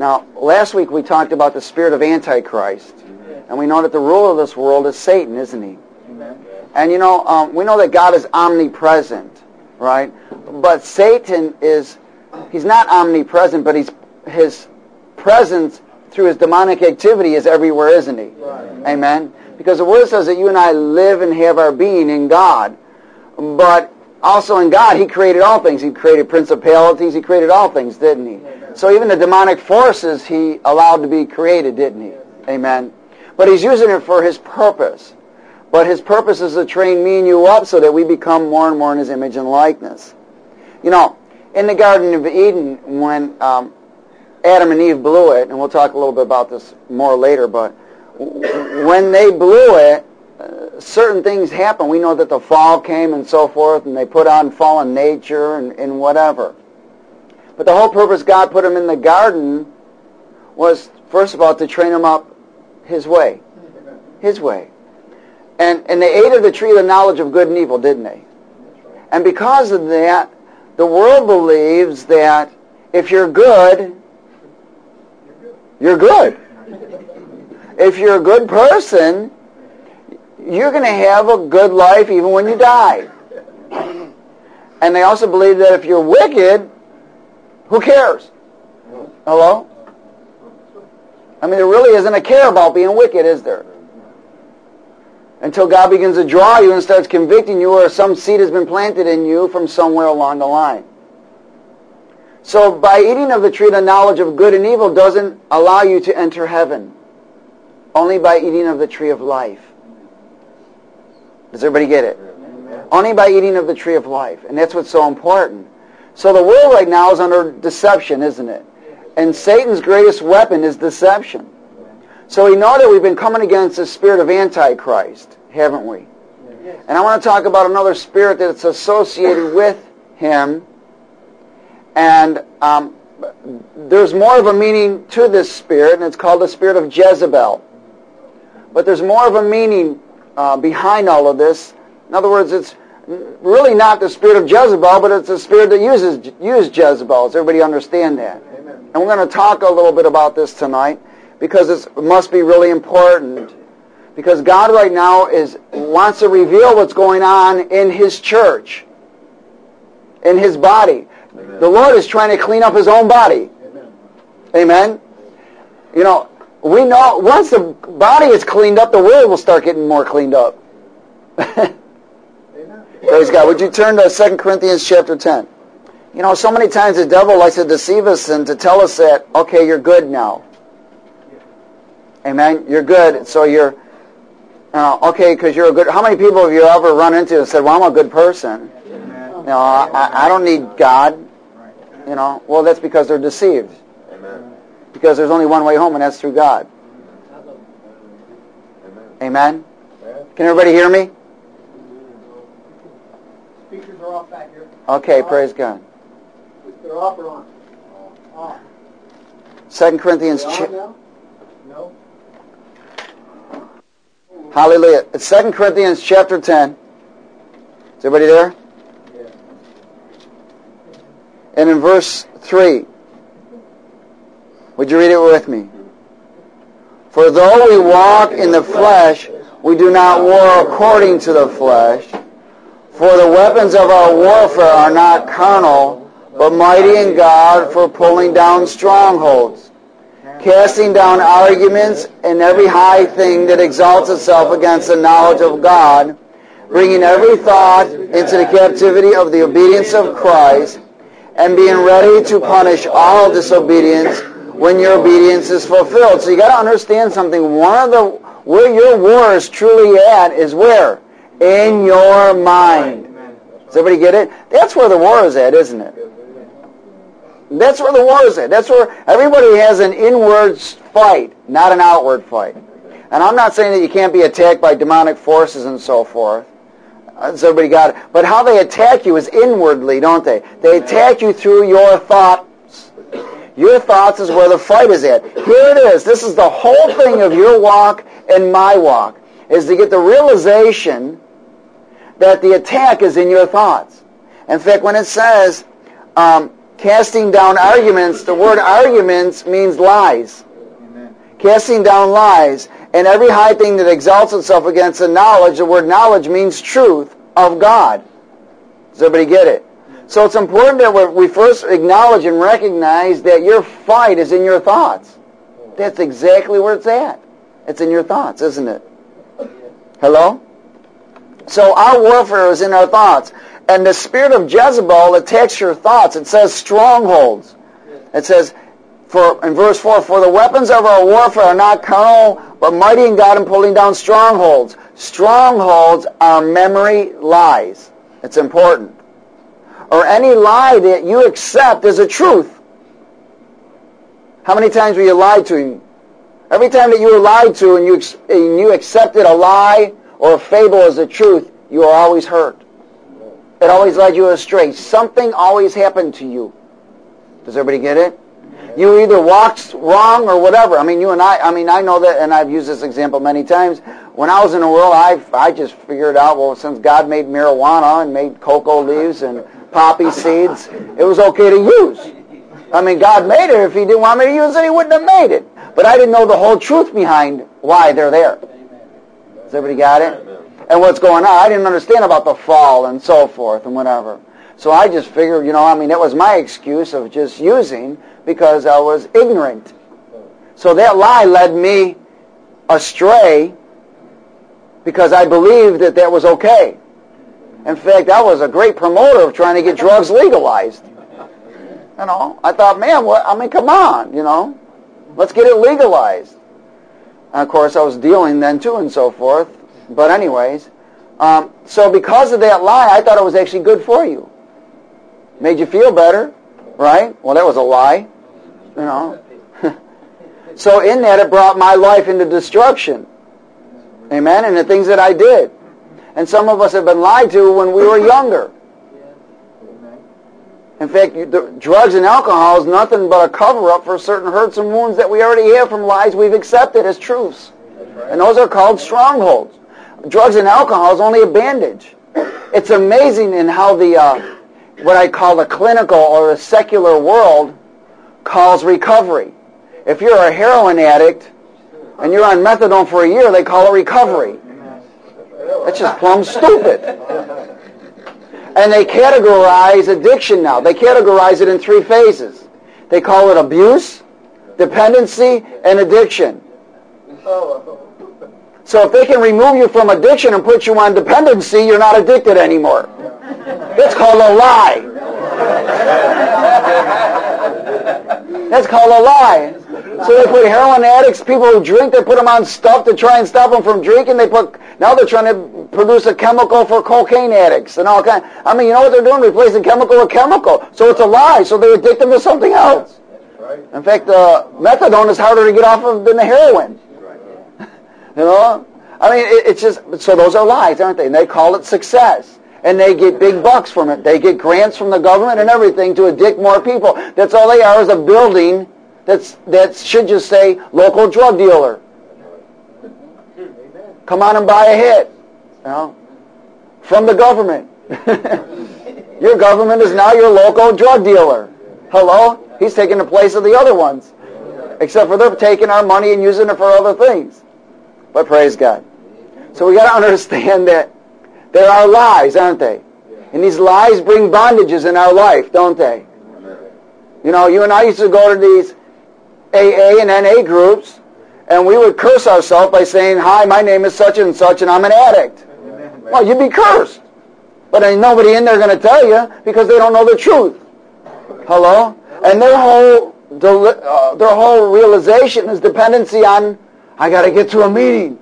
Now, last week we talked about the spirit of Antichrist. And we know that the ruler of this world is Satan, isn't he? And we know that God is omnipresent, right? But Satan he's not omnipresent, but his presence through his demonic activity is everywhere, isn't he? Right. Amen? Because the Word says that you and I live and have our being in God. But also in God, He created all things. He created principalities. He created all things, didn't He? Amen. So even the demonic forces He allowed to be created, didn't He? Amen? But He's using it for His purpose. But His purpose is to train me and you up so that we become more and more in His image and likeness. In the Garden of Eden, when Adam and Eve blew it, and we'll talk a little bit about this more later, but when they blew it, certain things happened. We know that the fall came and so forth, and they put on fallen nature and whatever. But the whole purpose God put them in the garden was, first of all, to train them up His way. His way. And they ate of the tree of the knowledge of good and evil, didn't they? And because of that, the world believes that if you're good, you're good. If you're a good person, you're going to have a good life even when you die. And they also believe that if you're wicked, who cares? Hello? I mean, there really isn't a care about being wicked, is there? Until God begins to draw you and starts convicting you, or some seed has been planted in you from somewhere along the line. So by eating of the tree of the knowledge of good and evil doesn't allow you to enter heaven. Only by eating of the tree of life. Does everybody get it? Amen. Only by eating of the tree of life. And that's what's so important. So the world right now is under deception, isn't it? And Satan's greatest weapon is deception. So we know that we've been coming against the spirit of Antichrist, haven't we? And I want to talk about another spirit that's associated with him. And there's more of a meaning to this spirit, and it's called the spirit of Jezebel. But there's more of a meaning behind all of this. In other words, it's really not the spirit of Jezebel, but it's the spirit that used Jezebel. Does everybody understand that? Amen. And we're going to talk a little bit about this tonight, because it must be really important. Because God right now wants to reveal what's going on in His church, in His body. Amen. The Lord is trying to clean up His own body. Amen? We know once the body is cleaned up, the world will start getting more cleaned up. Praise God. Would you turn to 2 Corinthians chapter 10? So many times the devil likes to deceive us and to tell us that, okay, you're good now. Amen? You're good, so you're, okay, because you're a good... How many people have you ever run into and said, well, I'm a good person. I don't need God. Well, that's because they're deceived. Amen. Because there's only one way home, and that's through God. Amen? Can everybody hear me? Speakers are off back here. Okay, praise God. They're off or on? Off. 2 Corinthians... No. Hallelujah. It's 2 Corinthians chapter 10. Is everybody there? Yeah. And in verse 3, would you read it with me? For though we walk in the flesh, we do not war according to the flesh. For the weapons of our warfare are not carnal, but mighty in God for pulling down strongholds, casting down arguments and every high thing that exalts itself against the knowledge of God, bringing every thought into the captivity of the obedience of Christ, and being ready to punish all disobedience when your obedience is fulfilled. So you got to understand something. Where your war is truly at is where? In your mind. Does everybody get it? That's where the war is at, isn't it? That's where the war is at. That's where everybody has an inward fight, not an outward fight. And I'm not saying that you can't be attacked by demonic forces and so forth. Has everybody got it? But how they attack you is inwardly, don't they? They attack you through your thoughts. Your thoughts is where the fight is at. Here it is. This is the whole thing of your walk and my walk, is to get the realization that the attack is in your thoughts. In fact, when it says, Casting down arguments, the word arguments means lies. Amen. Casting down lies. And every high thing that exalts itself against the knowledge, the word knowledge means truth of God. Does everybody get it? So it's important that we first acknowledge and recognize that your fight is in your thoughts. That's exactly where it's at. It's in your thoughts, isn't it? Hello? So our warfare is in our thoughts. And the spirit of Jezebel attacks your thoughts. It says strongholds. It says, in verse 4, for the weapons of our warfare are not carnal, but mighty in God in pulling down strongholds. Strongholds are memory lies. It's important. Or any lie that you accept as a truth. How many times were you lied to? Every time that you were lied to and you accepted a lie or a fable as a truth, you are always hurt. It always led you astray. Something always happened to you. Does everybody get it? You either walked wrong or whatever. I mean, I know that, and I've used this example many times. When I was in the world, I just figured out, well, since God made marijuana and made cocoa leaves and poppy seeds, it was okay to use. I mean, God made it. If He didn't want me to use it, He wouldn't have made it. But I didn't know the whole truth behind why they're there. Does everybody got it? And what's going on? I didn't understand about the fall and so forth and whatever. So I just figured, that was my excuse of just using because I was ignorant. So that lie led me astray because I believed that was okay. In fact, I was a great promoter of trying to get drugs legalized. I thought, man, come on, let's get it legalized. And of course, I was dealing then too and so forth. But anyways, so because of that lie, I thought it was actually good for you. Made you feel better, right? Well, that was a lie, So in that, it brought my life into destruction. Amen? And the things that I did. And some of us have been lied to when we were younger. In fact, drugs and alcohol is nothing but a cover-up for certain hurts and wounds that we already have from lies we've accepted as truths. And those are called strongholds. Drugs and alcohol is only a bandage. It's amazing in how what I call the clinical or the secular world calls recovery. If you're a heroin addict and you're on methadone for a year, they call it recovery. That's just plumb stupid. And they categorize addiction now. They categorize it in 3 phases. They call it abuse, dependency, and addiction. So if they can remove you from addiction and put you on dependency, you're not addicted anymore. That's called a lie. That's called a lie. So they put heroin addicts, people who drink, they put them on stuff to try and stop them from drinking. Now they're trying to produce a chemical for cocaine addicts and all kind. I mean, you know what they're doing? Replacing chemical with chemical. So it's a lie. So they addict them to something else. In fact, methadone is harder to get off of than the heroin. I mean, it's just, so those are lies, aren't they? And they call it success. And they get big bucks from it. They get grants from the government and everything to addict more people. That's all they are, is a building that should just say local drug dealer. Come on and buy a hit. From the government. Your government is now your local drug dealer. Hello? He's taking the place of the other ones. Except for they're taking our money and using it for other things. But praise God. So we got to understand that there are lies, aren't they? And these lies bring bondages in our life, don't they? You and I used to go to these AA and NA groups, and we would curse ourselves by saying, hi, my name is such and such, and I'm an addict. Well, you'd be cursed. But ain't nobody in there going to tell you because they don't know the truth. Hello? And their whole realization is dependency on, I got to get to a meeting.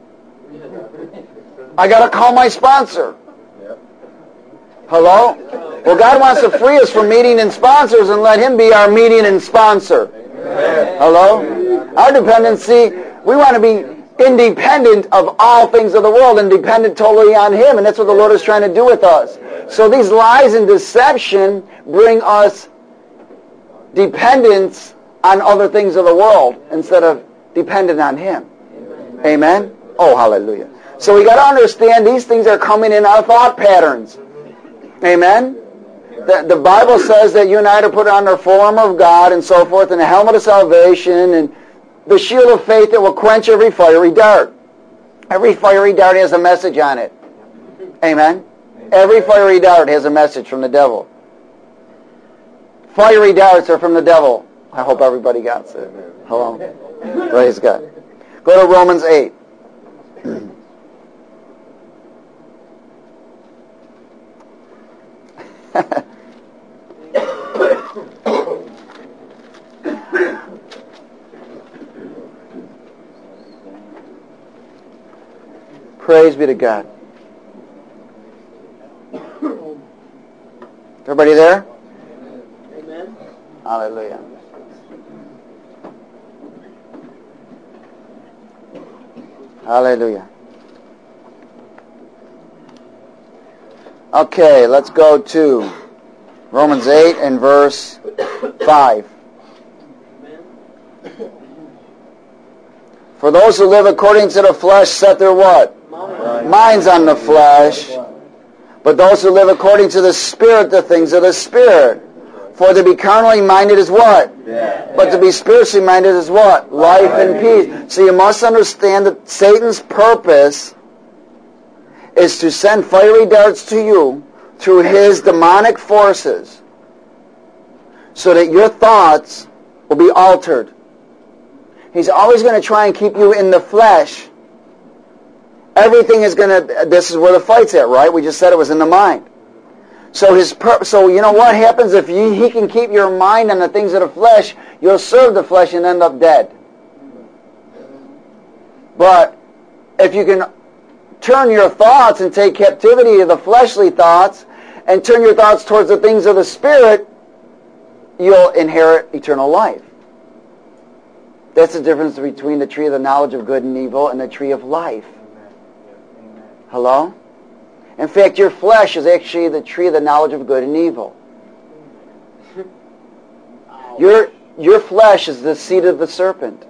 I got to call my sponsor. Hello? Well, God wants to free us from meeting and sponsors and let Him be our meeting and sponsor. Hello? Our dependency, we want to be independent of all things of the world and dependent totally on Him. And that's what the Lord is trying to do with us. So these lies and deception bring us dependence on other things of the world instead of dependent on Him. Amen? Oh, hallelujah. So we got to understand these things are coming in our thought patterns. Amen? The Bible says that you and I are to put on the full armor of God and so forth, and the helmet of salvation, and the shield of faith that will quench every fiery dart. Every fiery dart has a message on it. Amen? Every fiery dart has a message from the devil. Fiery darts are from the devil. I hope everybody got it. Hello? Praise God. Go to Romans 8. Praise be to God. Everybody there? Amen. Hallelujah. Hallelujah. Okay, let's go to Romans 8 and verse 5. For those who live according to the flesh set their what? Minds on the flesh. But those who live according to the Spirit, the things of the Spirit. For to be carnally minded is what? But to be spiritually minded is what? Life and peace. So you must understand that Satan's purpose is to send fiery darts to you through his demonic forces so that your thoughts will be altered. He's always going to try and keep you in the flesh. Everything is going to, this is where the fight's at, right? We just said it was in the mind. So so you know what happens if he can keep your mind on the things of the flesh, you'll serve the flesh and end up dead. But if you can turn your thoughts and take captivity of the fleshly thoughts and turn your thoughts towards the things of the Spirit, you'll inherit eternal life. That's the difference between the tree of the knowledge of good and evil and the tree of life. Hello? In fact, your flesh is actually the tree of the knowledge of good and evil. Your flesh is the seed of the serpent.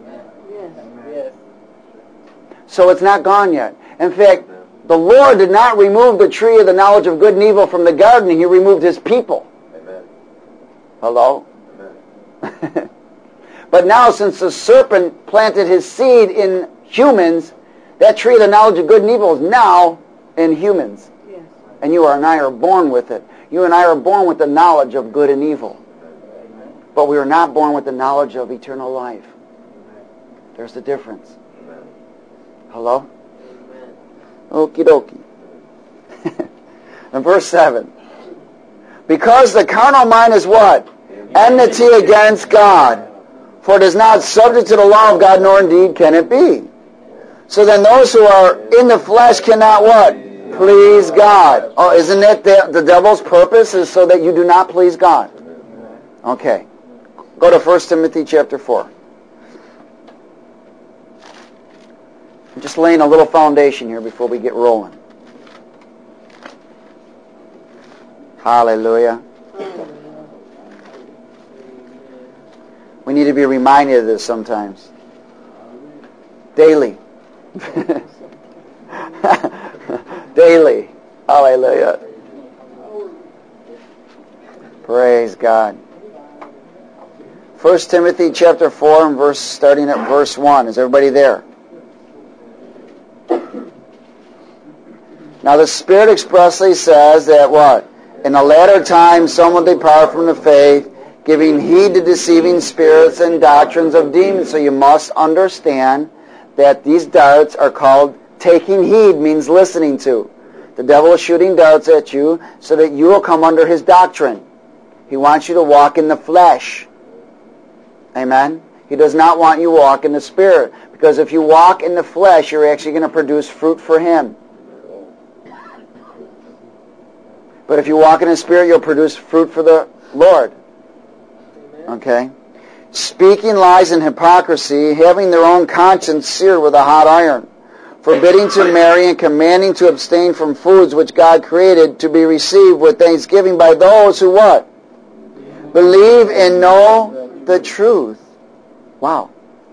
So it's not gone yet. In fact, the Lord did not remove the tree of the knowledge of good and evil from the garden. He removed his people. Amen. Hello? Amen. But now, since the serpent planted his seed in humans, that tree of the knowledge of good and evil is now in humans. Yes. And you and I are born with it. You and I are born with the knowledge of good and evil. Amen. But we are not born with the knowledge of eternal life. There's the difference. Amen. Hello? Amen. Okie dokie. And verse 7. Because the carnal mind is what? Enmity against God. For it is not subject to the law of God, nor indeed can it be. So then those who are in the flesh cannot what? Please God. Oh, isn't that the devil's purpose, is so that you do not please God? Okay. Go to 1 Timothy chapter 4. I'm just laying a little foundation here before we get rolling. Hallelujah. We need to be reminded of this sometimes. Daily. Daily. Hallelujah. Praise God. 1 Timothy chapter 4 and starting at verse 1. Is everybody there? Now the Spirit expressly says that what? In the latter times some will depart from the faith, giving heed to deceiving spirits and doctrines of demons. So you must understand that these darts are called, taking heed means listening to. The devil is shooting darts at you so that you will come under his doctrine. He wants you to walk in the flesh. Amen? He does not want you to walk in the Spirit. Because if you walk in the flesh, you're actually going to produce fruit for him. But if you walk in the Spirit, you'll produce fruit for the Lord. Okay? Speaking lies and hypocrisy, having their own conscience seared with a hot iron, forbidding to marry and commanding to abstain from foods which God created to be received with thanksgiving by those who what? Believe and know the truth. Wow.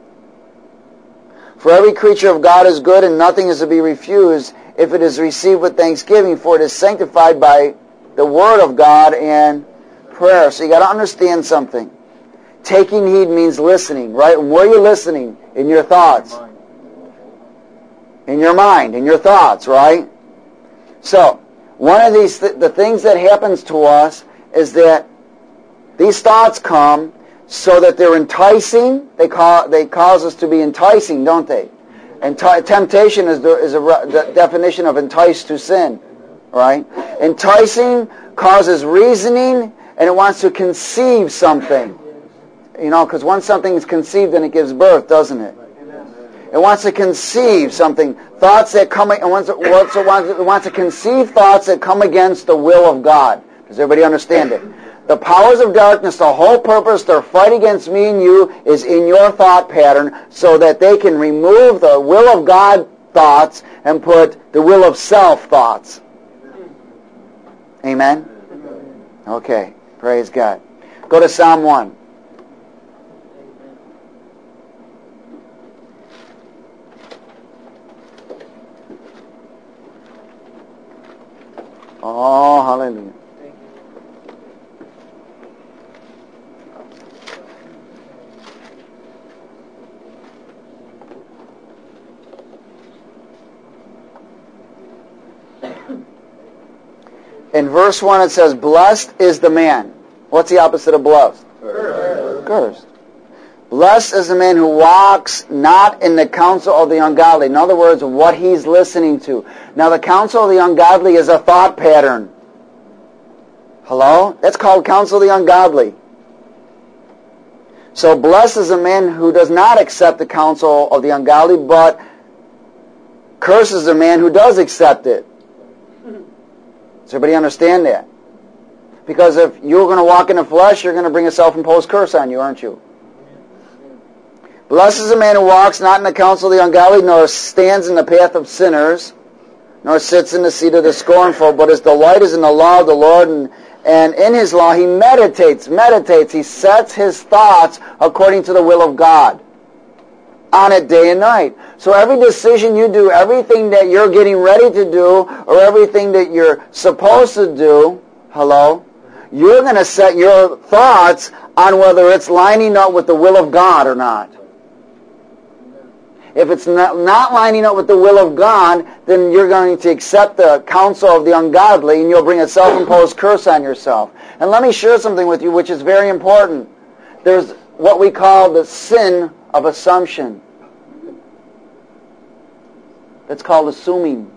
For every creature of God is good, and nothing is to be refused if it is received with thanksgiving, for it is sanctified by the Word of God and prayer. So you got to understand something. Taking heed means listening, right? And where are you listening? In your thoughts. In your mind, in your thoughts, right? So, one of these, the things that happens to us is that these thoughts come so that they're enticing. They cause us to be enticing, don't they? And temptation is the definition of entice to sin, right? Enticing causes reasoning, and it wants to conceive something. You know, because once something is conceived, then it gives birth, doesn't it? It wants to conceive something, thoughts that come, it wants to conceive thoughts that come against the will of God. Does everybody understand it? The powers of darkness, the whole purpose, their fight against me and you is in your thought pattern so that they can remove the will of God thoughts and put the will of self thoughts. Amen? Okay. Praise God. Go to Psalm 1. Oh, hallelujah. In verse 1 it says, blessed is the man. What's the opposite of blessed? Cursed. Blessed is the man who walks not in the counsel of the ungodly. In other words, what he's listening to. Now the counsel of the ungodly is a thought pattern. Hello? That's called counsel of the ungodly. So blessed is a man who does not accept the counsel of the ungodly, but curses the man who does accept it. Does everybody understand that? Because if you're going to walk in the flesh, you're going to bring a self-imposed curse on you, aren't you? Blessed is the man who walks not in the counsel of the ungodly, nor stands in the path of sinners, nor sits in the seat of the scornful, but his delight is in the law of the Lord, and in his law he meditates, he sets his thoughts according to the will of God on it day and night. So every decision you do, everything that you're getting ready to do, or everything that you're supposed to do, hello, you're going to set your thoughts on whether it's lining up with the will of God or not. If it's not lining up with the will of God, then you're going to accept the counsel of the ungodly, and you'll bring a self-imposed curse on yourself. And let me share something with you which is very important. There's what we call the sin of assumption. That's called assuming.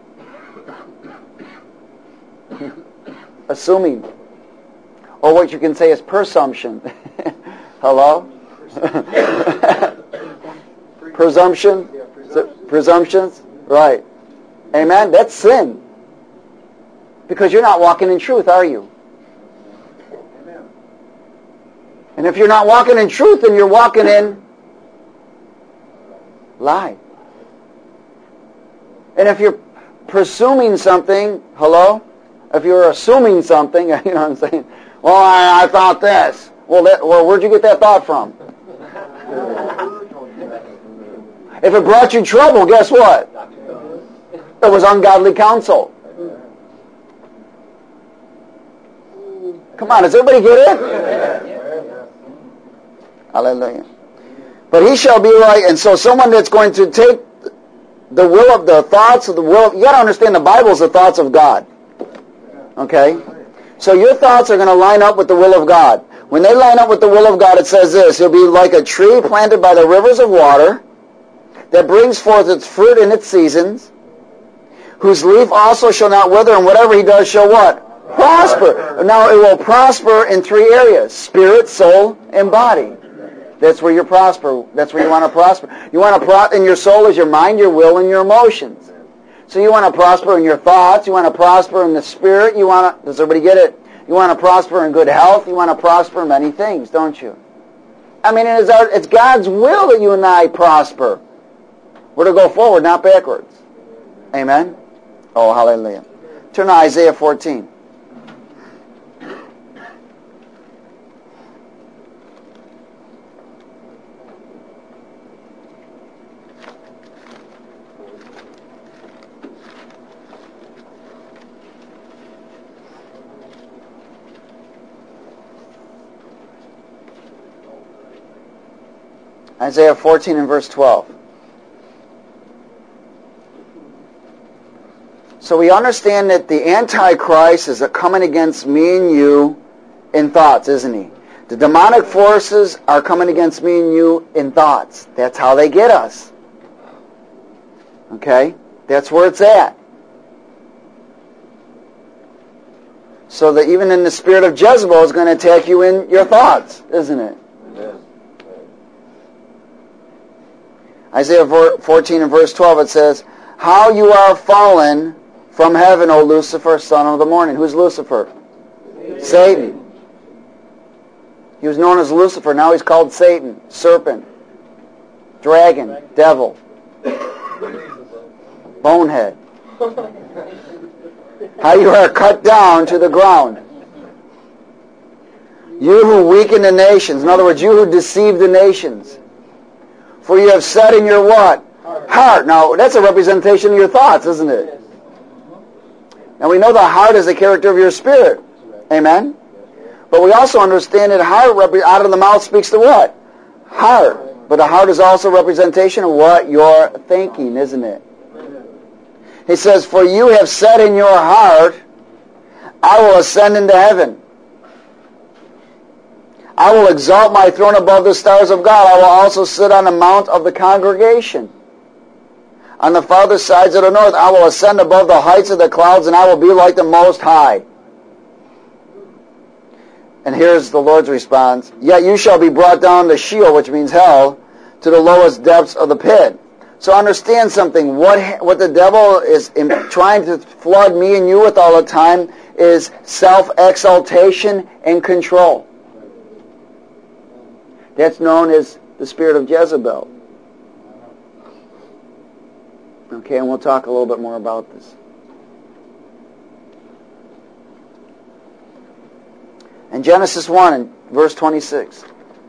Assuming. Or what you can say is presumption. Hello? Presumption? Presumptions? Right. Amen? That's sin. Because you're not walking in truth, are you? And if you're not walking in truth, then you're walking in lie. And if you're presuming something, hello? If you're assuming something, you know what I'm saying? Well, I thought this. Well, where'd you get that thought from? If it brought you trouble, guess what? It was ungodly counsel. Come on, does everybody get it? Hallelujah. But he shall be like, and so someone that's going to take the will of the thoughts of the will, you got to understand the Bible is the thoughts of God. Okay? So your thoughts are going to line up with the will of God. When they line up with the will of God, it says this, he'll be like a tree planted by the rivers of water that brings forth its fruit in its seasons, whose leaf also shall not wither, and whatever he does shall what? Prosper. Now it will prosper in three areas, spirit, soul, and body. That's where you prosper. That's where you want to prosper. You want to in your soul is your mind, your will, and your emotions. So you want to prosper in your thoughts. You want to prosper in the spirit. Does everybody get it? You want to prosper in good health. You want to prosper in many things, don't you? I mean, it's God's will that you and I prosper. We're to go forward, not backwards. Amen? Oh, hallelujah. Turn to Isaiah 14. Isaiah 14 and verse 12. So we understand that the Antichrist is coming against me and you in thoughts, isn't he? The demonic forces are coming against me and you in thoughts. That's how they get us. Okay? That's where it's at. So that even in the spirit of Jezebel is going to attack you in your thoughts, isn't it? Yes. Isaiah 14 and verse 12, it says, "How you are fallen from heaven, O Lucifer, son of the morning." Who's Lucifer? Satan. He was known as Lucifer. Now he's called Satan, serpent, dragon, devil, bonehead. How you are cut down to the ground. You who weaken the nations. In other words, you who deceive the nations. For you have said in your what? Heart. Now, that's a representation of your thoughts, isn't it? Now, we know the heart is the character of your spirit. Amen? But we also understand that heart, out of the mouth speaks the what? Heart. But the heart is also a representation of what you're thinking, isn't it? He says, "For you have said in your heart, I will ascend into heaven. I will exalt my throne above the stars of God. I will also sit on the mount of the congregation. On the farther sides of the north, I will ascend above the heights of the clouds, and I will be like the Most High." And here's the Lord's response. "Yet you shall be brought down to Sheol," which means hell, "to the lowest depths of the pit." So understand something. What the devil is trying to flood me and you with all the time is self-exaltation and control. That's known as the spirit of Jezebel. Okay, and we'll talk a little bit more about this. In Genesis 1 and verse 26.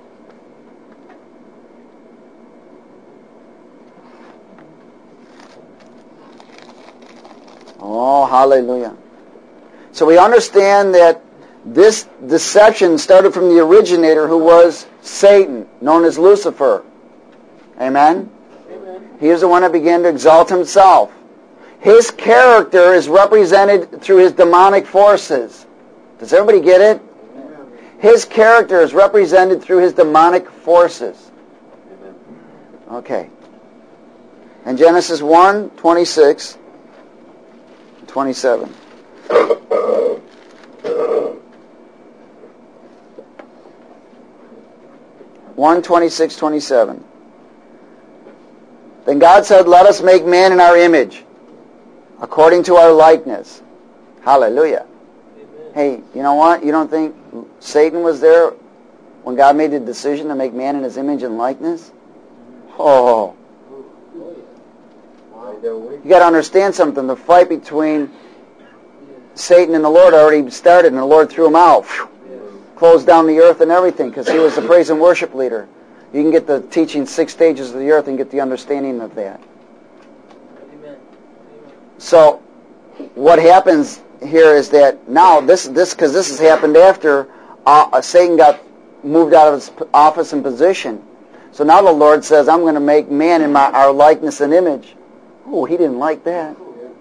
Oh, hallelujah. So we understand that this deception started from the originator, who was Satan, known as Lucifer. Amen? Amen. He is the one that began to exalt himself. His character is represented through his demonic forces. Does everybody get it? Amen. His character is represented through his demonic forces. Amen. Okay. In Genesis 1, 26, 27. One 26, 27. Then God said, "Let us make man in our image, according to our likeness." Hallelujah. Amen. Hey, you know what? You don't think Satan was there when God made the decision to make man in his image and likeness? Oh. You got to understand something. The fight between Satan and the Lord already started, and the Lord threw him out. Closed down the earth and everything, because he was the praise and worship leader. You can get the teaching 6 stages of the earth and get the understanding of that. Amen. So, what happens here is that now this because this has happened after Satan got moved out of his office and position. So now the Lord says, "I'm going to make man in our likeness and image." Oh, he didn't like that.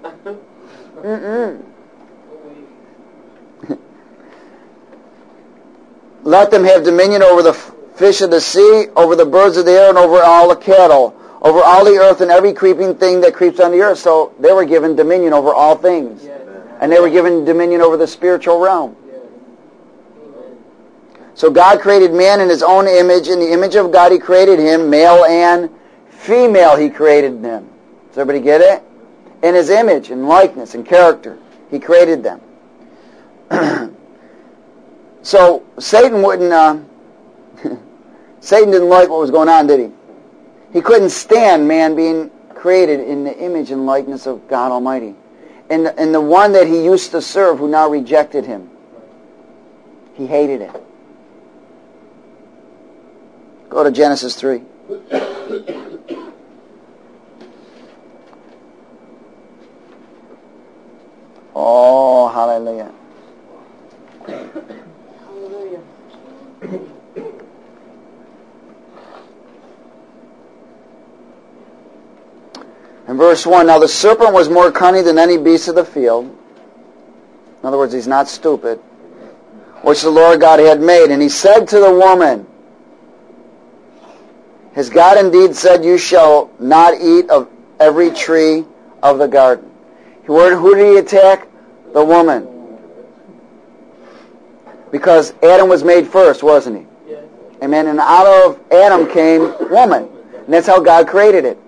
"Let them have dominion over the fish of the sea, over the birds of the air, and over all the cattle, over all the earth and every creeping thing that creeps on the earth." So they were given dominion over all things. Yes. And they were given dominion over the spiritual realm. Yes. Amen. So God created man in his own image. In the image of God he created him, male and female he created them. Does everybody get it? In his image and likeness and character he created them. So Satan Satan didn't like what was going on, did he? He couldn't stand man being created in the image and likeness of God Almighty. And the one that he used to serve, who now rejected him, he hated it. Go to Genesis 3. Oh, hallelujah. Hallelujah. In verse 1, now the serpent was more cunning than any beast of the field. In other words, he's not stupid. Which the Lord God had made. And he said to the woman, has God indeed said, you shall not eat of every tree of the garden? Who did he attack? The woman. Because Adam was made first, wasn't he? Yes. Amen. And out of Adam came woman. And that's how God created it.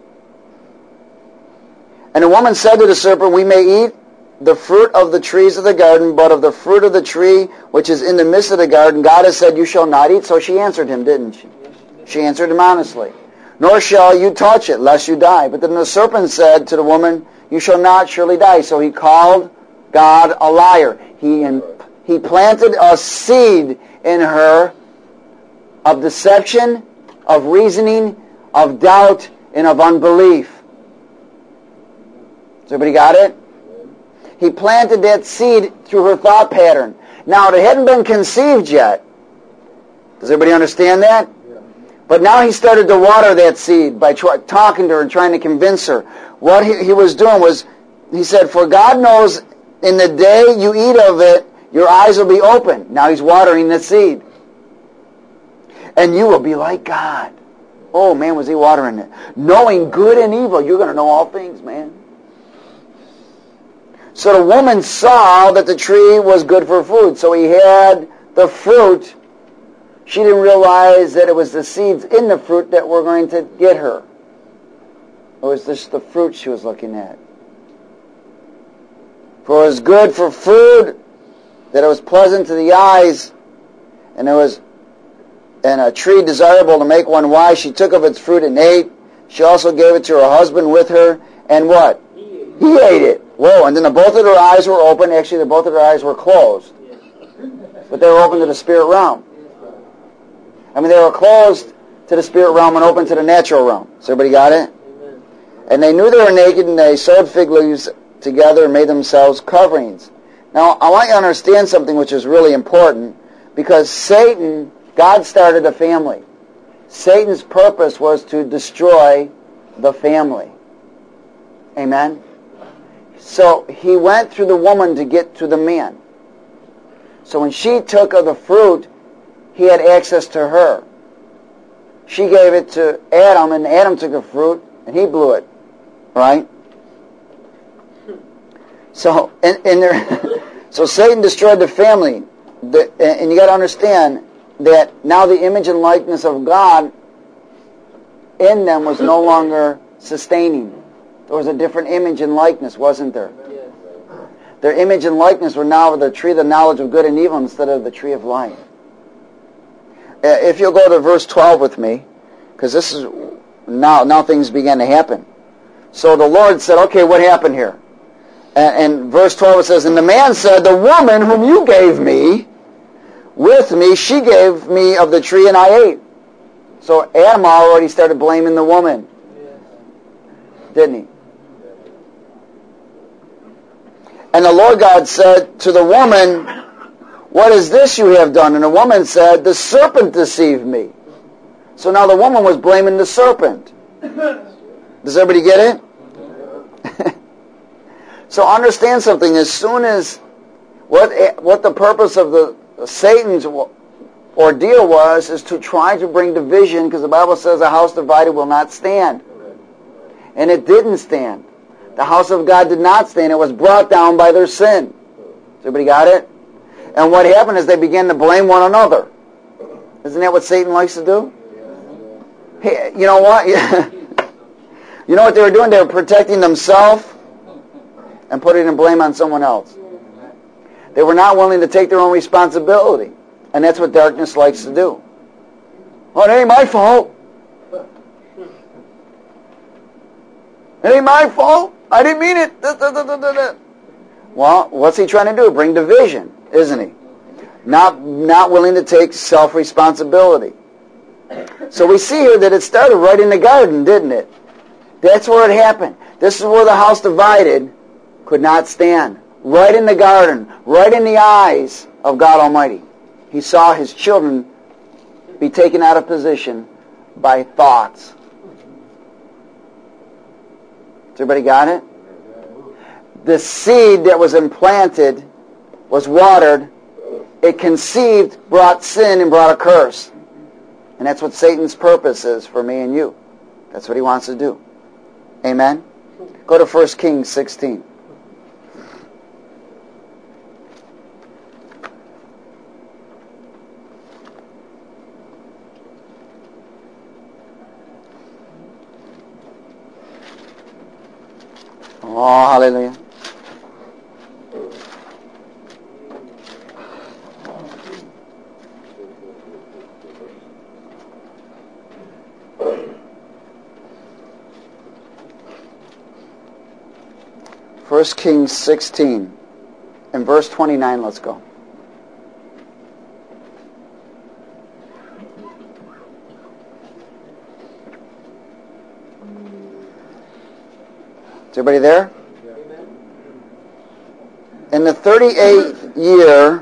And the woman said to the serpent, we may eat the fruit of the trees of the garden, but of the fruit of the tree which is in the midst of the garden, God has said, you shall not eat. So she answered him, didn't she? She answered him honestly. Nor shall you touch it, lest you die. But then the serpent said to the woman, you shall not surely die. So he called God a liar. He planted a seed in her of deception, of reasoning, of doubt, and of unbelief. Has everybody got it? He planted that seed through her thought pattern. Now, it hadn't been conceived yet. Does everybody understand that? Yeah. But now he started to water that seed by talking to her and trying to convince her. What he was doing was, he said, for God knows in the day you eat of it, your eyes will be open. Now he's watering the seed. And you will be like God. Oh, man, was he watering it. Knowing good and evil, you're going to know all things, man. So the woman saw that the tree was good for food. So he had the fruit. She didn't realize that it was the seeds in the fruit that were going to get her. It was just the fruit she was looking at. For it was good for food, that it was pleasant to the eyes, and a tree desirable to make one wise. She took of its fruit and ate. She also gave it to her husband with her, and what? He ate it. Whoa, and then both of their eyes were open. Actually, both of their eyes were closed. But they were open to the spirit realm. I mean, they were closed to the spirit realm and open to the natural realm. So everybody got it? Amen. And they knew they were naked, and they sewed fig leaves together and made themselves coverings. Now, I want you to understand something which is really important, because Satan, God started a family. Satan's purpose was to destroy the family. Amen? So he went through the woman to get to the man. So when she took of the fruit, he had access to her. She gave it to Adam, and Adam took the fruit, and he blew it. Right? So, so Satan destroyed the family. And you got to understand that now the image and likeness of God in them was no longer sustaining. There was a different image and likeness, wasn't there? Yes. Their image and likeness were now of the tree of the knowledge of good and evil instead of the tree of life. If you'll go to verse 12 with me, because this is now things began to happen. So the Lord said, okay, what happened here? And verse 12 it says, and the man said, the woman whom you gave me, with me, she gave me of the tree and I ate. So Adam already started blaming the woman. Yes. Didn't he? And the Lord God said to the woman, what is this you have done? And the woman said, the serpent deceived me. So now the woman was blaming the serpent. Does everybody get it? So understand something. As soon as what the purpose of the Satan's ordeal was is to try to bring division, because the Bible says a house divided will not stand. And it didn't stand. The house of God did not stand. It was brought down by their sin. Everybody got it? And what happened is they began to blame one another. Isn't that what Satan likes to do? Hey, you know what? You know what they were doing? They were protecting themselves and putting the blame on someone else. They were not willing to take their own responsibility. And that's what darkness likes to do. Oh, it ain't my fault. It ain't my fault. I didn't mean it. Well, what's he trying to do? Bring division, isn't he? Not willing to take self-responsibility. So we see here that it started right in the garden, didn't it? That's where it happened. This is where the house divided could not stand. Right in the garden, right in the eyes of God Almighty. He saw his children be taken out of position by thoughts. Everybody got it? The seed that was implanted was watered. It conceived, brought sin, and brought a curse. And that's what Satan's purpose is for me and you. That's what he wants to do. Amen? Go to 1 Kings 16. Oh, hallelujah. First Kings 16 and verse 29, let's go. Is everybody there? In the 38th year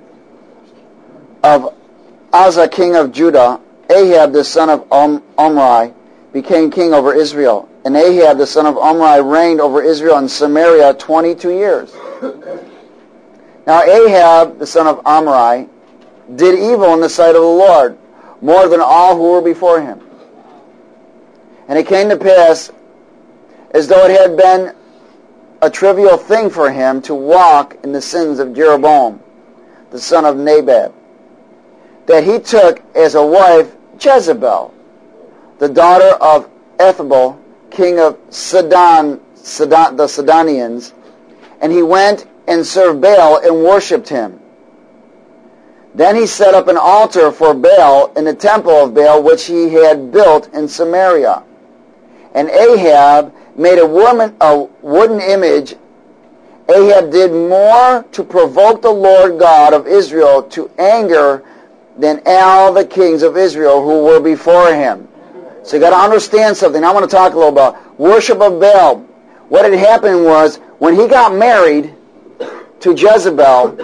of Asa, king of Judah, Ahab, the son of Omri, became king over Israel. And Ahab, the son of Omri, reigned over Israel and Samaria 22 years. Now Ahab, the son of Omri, did evil in the sight of the Lord, more than all who were before him. And it came to pass, as though it had been a trivial thing for him to walk in the sins of Jeroboam, the son of Nebat, that he took as a wife Jezebel, the daughter of Ethbaal, king of Sidon, the Sidonians, and he went and served Baal and worshipped him. Then he set up an altar for Baal in the temple of Baal, which he had built in Samaria. And Ahab made a wooden image. Ahab did more to provoke the Lord God of Israel to anger than all the kings of Israel who were before him. So you got to understand something. I want to talk a little about worship of Baal. What had happened was when he got married to Jezebel,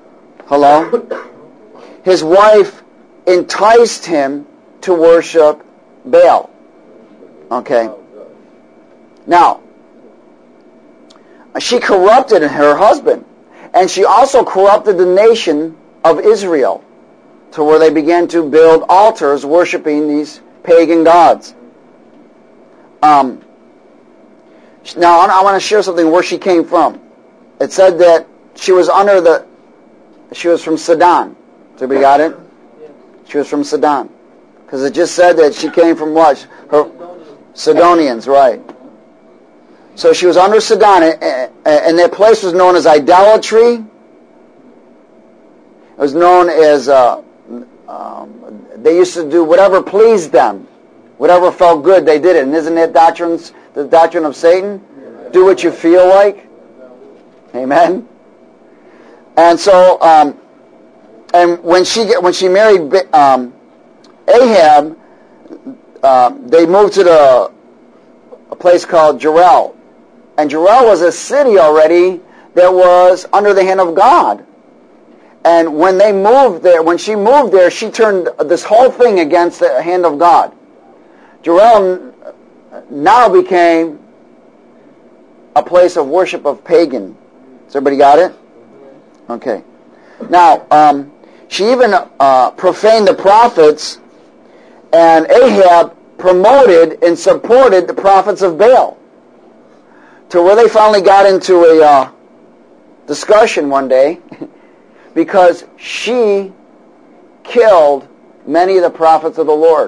his wife enticed him to worship Baal. Okay. Now, she corrupted her husband, and she also corrupted the nation of Israel to where they began to build altars worshiping these pagan gods. Now, I want to share something where she came from. It said that she was from Sidon. Everybody got it? Yeah. She was from Sidon. Because it just said that she came from what? Her Sidonians, right. So she was under Sidon, and that place was known as idolatry. It was known as, they used to do whatever pleased them. Whatever felt good, they did it. And isn't that the doctrine of Satan? Do what you feel like. Amen. And so, and when she married Ahab, they moved to a place called Jerel. And Jerel was a city already that was under the hand of God. And when they moved there, when she moved there, she turned this whole thing against the hand of God. Jerel now became a place of worship of pagan. Has everybody got it? Okay. Now, she even profaned the prophets, and Ahab promoted and supported the prophets of Baal, to where they finally got into a discussion one day because she killed many of the prophets of the Lord.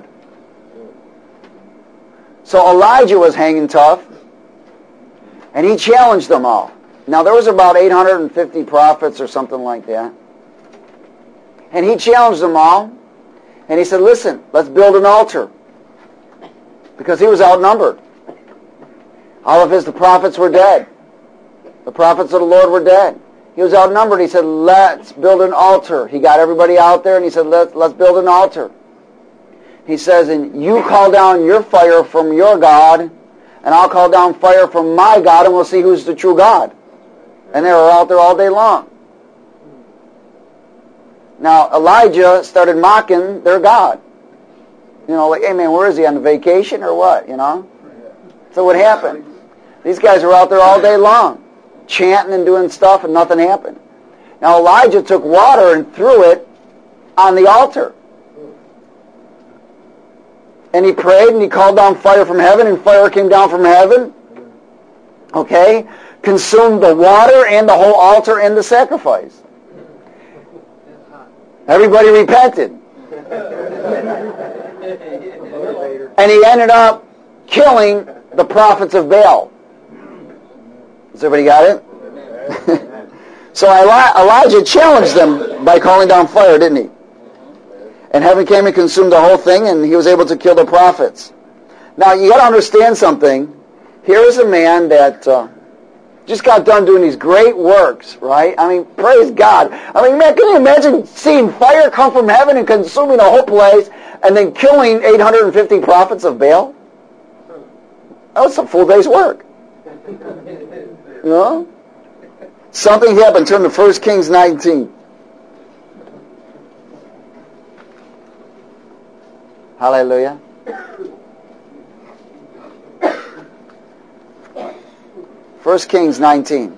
So Elijah was hanging tough, and he challenged them all. Now, there was about 850 prophets or something like that. And he challenged them all, and he said, listen, let's build an altar. Because he was outnumbered. All of the prophets were dead. The prophets of the Lord were dead. He was outnumbered. He said, let's build an altar. He got everybody out there, and he said, let's build an altar. He says, and you call down your fire from your God, and I'll call down fire from my God, and we'll see who's the true God. And they were out there all day long. Now, Elijah started mocking their God. You know, like, hey man, where is he, on vacation or what, you know? So what happened? These guys were out there all day long, chanting and doing stuff, and nothing happened. Now Elijah took water and threw it on the altar. And he prayed and he called down fire from heaven, and fire came down from heaven. Okay? Consumed the water and the whole altar and the sacrifice. Everybody repented. And he ended up killing the prophets of Baal. Has everybody got it? So Elijah challenged them by calling down fire, didn't he? And heaven came and consumed the whole thing, and he was able to kill the prophets. Now, you got to understand something. Here is a man that just got done doing these great works, right? I mean, praise God. I mean, man, can you imagine seeing fire come from heaven and consuming the whole place and then killing 850 prophets of Baal? That was a full day's work. You know? Something happened. Turn to 1 Kings 19. Hallelujah. First Kings 19.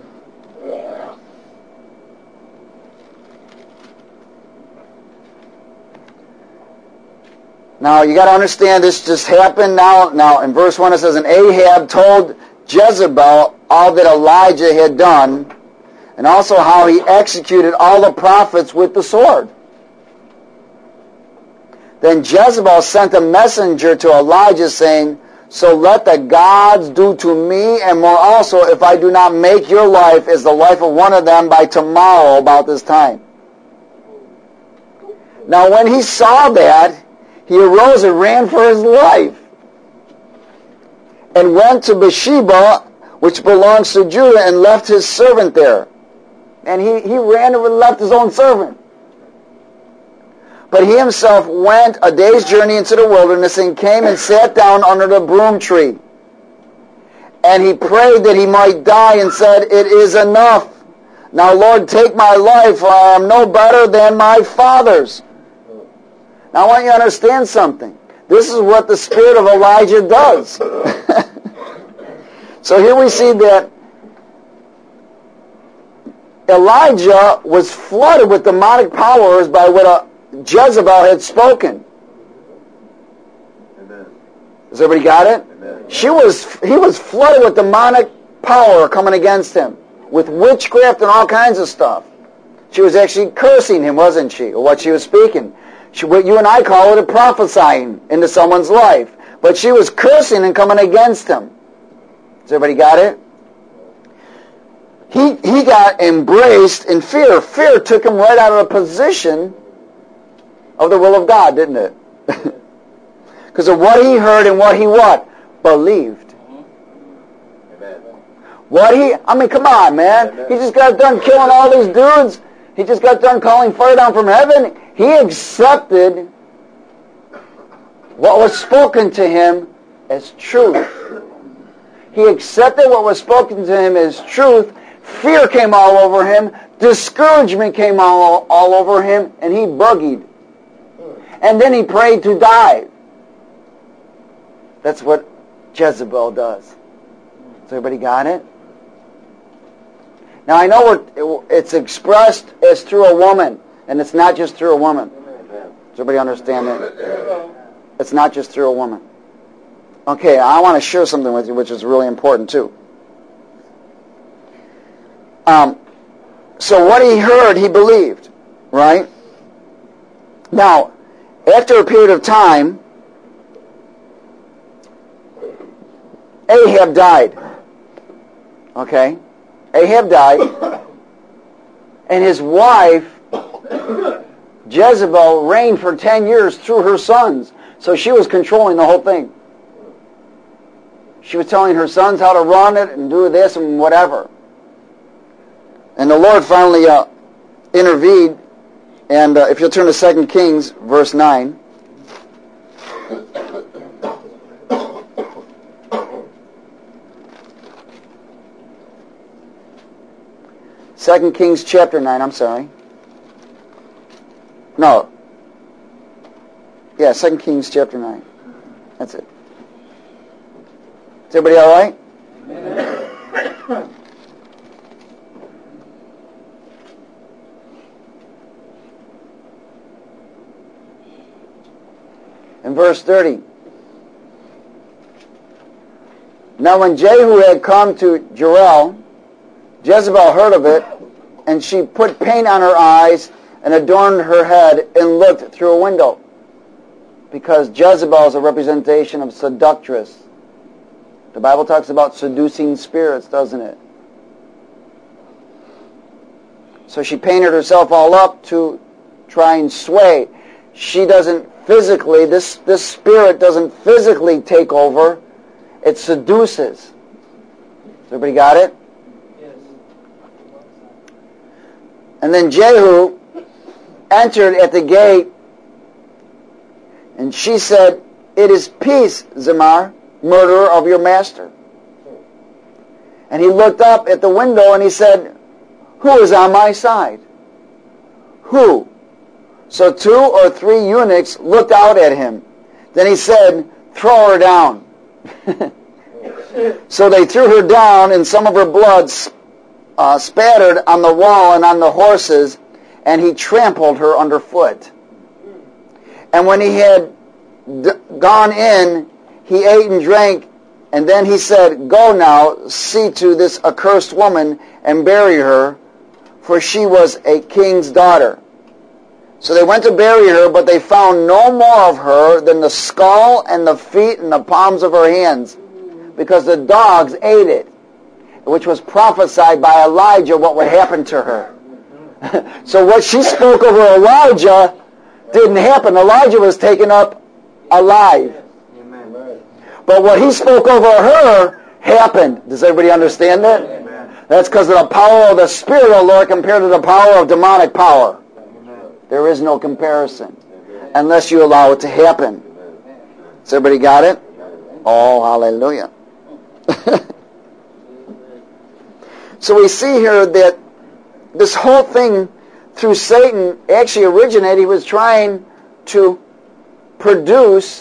Now you got to understand this just happened now. Now in verse 1 it says, and Ahab told Jezebel all that Elijah had done, and also how he executed all the prophets with the sword. Then Jezebel sent a messenger to Elijah, saying, so let the gods do to me and more also, if I do not make your life as the life of one of them by tomorrow about this time. Now when he saw that, he arose and ran for his life, and went to Beersheba, which belongs to Judah, and left his servant there. And he ran and left his own servant. But he himself went a day's journey into the wilderness, and came and sat down under the broom tree. And he prayed that he might die, and said, it is enough. Now, Lord, take my life, for I am no better than my fathers. Now, I want you to understand something. This is what the spirit of Elijah does. So here we see that Elijah was flooded with demonic powers by what Jezebel had spoken. Amen. Has everybody got it? Amen. He was flooded with demonic power coming against him, with witchcraft and all kinds of stuff. She was actually cursing him, wasn't she? Or what she was speaking. What you and I call it a prophesying into someone's life. But she was cursing and coming against him. Has everybody got it? He got embraced in fear. Fear took him right out of the position of the will of God, didn't it? Because of what he heard and what he believed. Amen. Come on, man. Amen. He just got done killing all these dudes. He just got done calling fire down from heaven. He accepted what was spoken to him as truth. He accepted what was spoken to him as truth. Fear came all over him. Discouragement came all over him. And he boogied. And then he prayed to die. That's what Jezebel does. Has everybody got it? Now I know it's expressed as through a woman. And it's not just through a woman. Does everybody understand that? It's not just through a woman. Okay, I want to share something with you which is really important too. So what he heard, he believed, right? Now, after a period of time, Ahab died. Okay? Ahab died, and his wife, Jezebel, reigned for 10 years through her sons. So she was controlling the whole thing. She was telling her sons how to run it and do this and whatever. And the Lord finally intervened. And if you'll turn to 2 Kings, verse 9. Second Kings chapter 9, I'm sorry. No. Yeah, 2 Kings chapter 9. That's it. Is everybody all right? Amen. In verse 30. Now when Jehu had come to Jezreel, Jezebel heard of it, and she put paint on her eyes and adorned her head and looked through a window. Because Jezebel is a representation of seductress. The Bible talks about seducing spirits, doesn't it? So she painted herself all up to try and sway. She doesn't physically, this spirit doesn't physically take over. It seduces. Everybody got it? Yes. And then Jehu entered at the gate, and she said, "It is peace, Zemar, murderer of your master." And he looked up at the window and he said, "Who is on my side?" Who? So 2 or 3 eunuchs looked out at him. Then he said, "Throw her down." So they threw her down, and some of her blood spattered on the wall and on the horses, and he trampled her underfoot. And when he had gone in, he ate and drank, and then he said, "Go now, see to this accursed woman, and bury her, for she was a king's daughter." So they went to bury her, but they found no more of her than the skull and the feet and the palms of her hands, because the dogs ate it, which was prophesied by Elijah what would happen to her. So what she spoke over Elijah didn't happen. Elijah was taken up alive. Amen. But what he spoke over her happened. Does everybody understand that? Amen. That's because of the power of the Spirit of the Lord compared to the power of demonic power. Amen. There is no comparison unless you allow it to happen. Has everybody got it? Oh, hallelujah. So we see here that this whole thing through Satan actually originated. He was trying to produce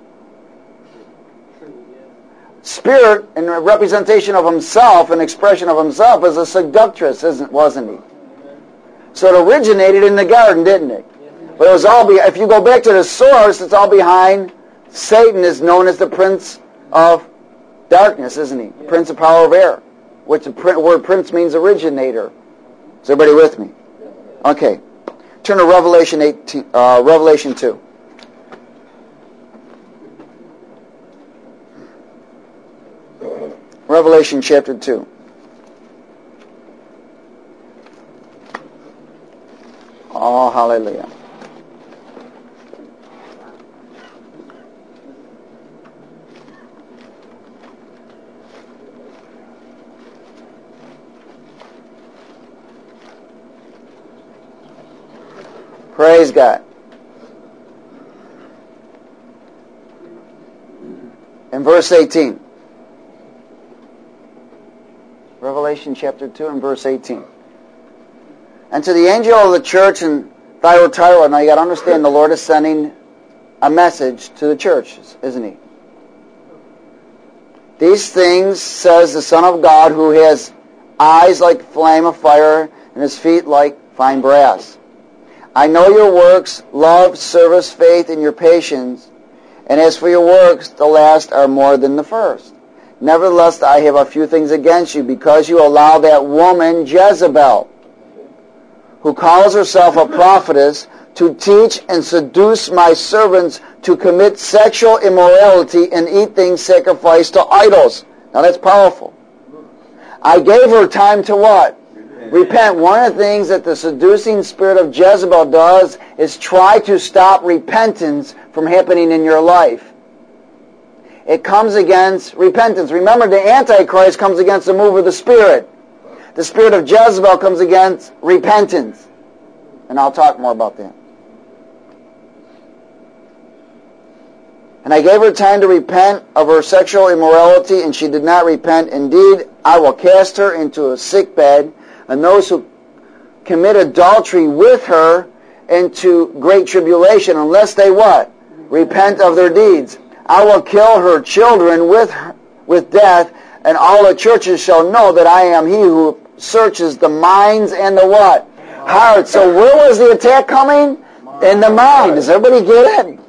spirit and a representation of himself, an expression of himself as a seductress, wasn't he? So it originated in the garden, didn't it? But it was all if you go back to the source, it's all behind. Satan is known as the prince of darkness, isn't he? Prince of power of air, which the word prince means originator. Is everybody with me? Okay. Turn to Revelation 2. Revelation chapter 2. Oh, hallelujah. Praise God. In verse 18. Revelation chapter 2 and verse 18. And to the angel of the church in Thyatira, now you got to understand the Lord is sending a message to the church, isn't he? These things says the Son of God, who has eyes like flame of fire and his feet like fine brass. I know your works, love, service, faith, and your patience, and as for your works, the last are more than the first. Nevertheless, I have a few things against you, because you allow that woman Jezebel, who calls herself a prophetess, to teach and seduce my servants to commit sexual immorality and eat things sacrificed to idols. Now that's powerful. I gave her time to what? Repent. One of the things that the seducing spirit of Jezebel does is try to stop repentance from happening in your life. It comes against repentance. Remember, the Antichrist comes against the move of the Spirit. The spirit of Jezebel comes against repentance. And I'll talk more about that. And I gave her time to repent of her sexual immorality, and she did not repent. Indeed, I will cast her into a sick bed, and those who commit adultery with her into great tribulation, unless they what? Repent of their deeds. I will kill her children with with death, and all the churches shall know that I am he who searches the minds and the what? Heart. So where was the attack coming? In the mind. Does everybody get it?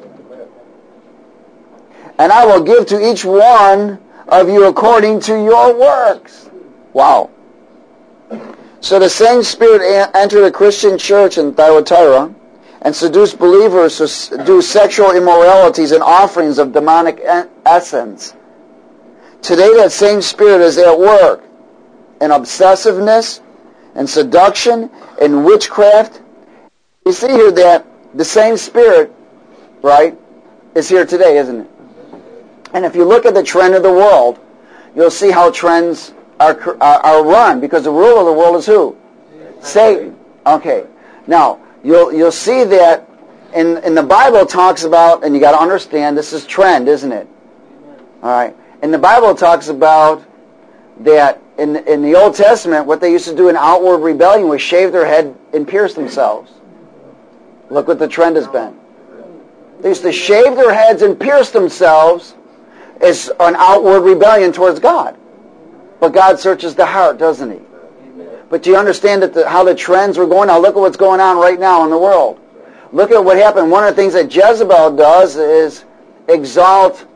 And I will give to each one of you according to your works. Wow. So the same spirit entered a Christian church in Thyatira and seduced believers to do sexual immoralities and offerings of demonic essence. Today that same spirit is at work in obsessiveness and seduction and witchcraft. You see here that the same spirit, right, is here today, isn't it? And if you look at the trend of the world, you'll see how trends are run, because the ruler of the world is who? Satan. Okay. Now, you'll see that in the Bible it talks about, and you got to understand, this is trend, isn't it? All right. In the Bible it talks about that in the Old Testament, what they used to do in outward rebellion was shave their head and pierce themselves. Look what the trend has been. They used to shave their heads and pierce themselves as an outward rebellion towards God. But God searches the heart, doesn't He? But do you understand that how the trends were going? Now look at what's going on right now in the world. Look at what happened. One of the things that Jezebel does is exalt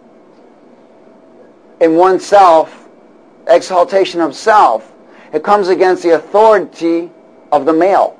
in oneself, exaltation of self. It comes against the authority of the male.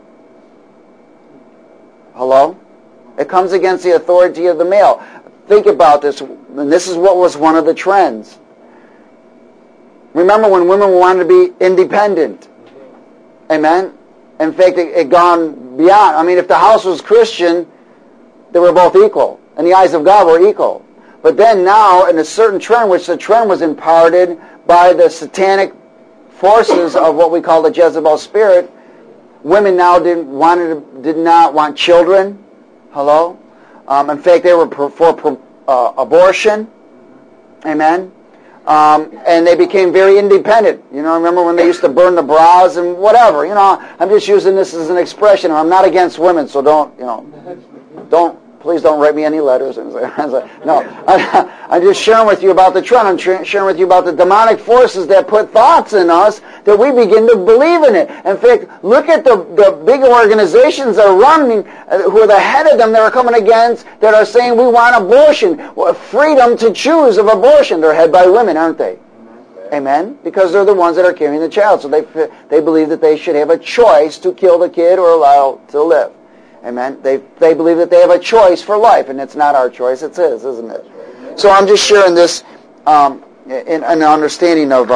Hello? It comes against the authority of the male. Think about this, and this is what was one of the trends. Remember when women wanted to be independent? Amen? In fact, it gone beyond. I mean, if the house was Christian, they were both equal. In the eyes of God, were equal. But then now, in a certain trend, which the trend was imparted by the satanic forces of what we call the Jezebel spirit, women now did not want children. Hello? In fact, they were for abortion. Amen? And they became very independent. You know, remember when they used to burn the bras and whatever. You know, I'm just using this as an expression. I'm not against women, so please don't write me any letters. No, I'm just sharing with you about the trend. I'm sharing with you about the demonic forces that put thoughts in us that we begin to believe in it. In fact, look at the big organizations that are running, who are the head of them that are coming against, that are saying we want abortion, freedom to choose of abortion. They're headed by women, aren't they? Amen? Because they're the ones that are carrying the child. So they believe that they should have a choice to kill the kid or allow to live. Amen. They believe that they have a choice for life, and it's not our choice; it's His, isn't it? So I'm just sharing this in an understanding of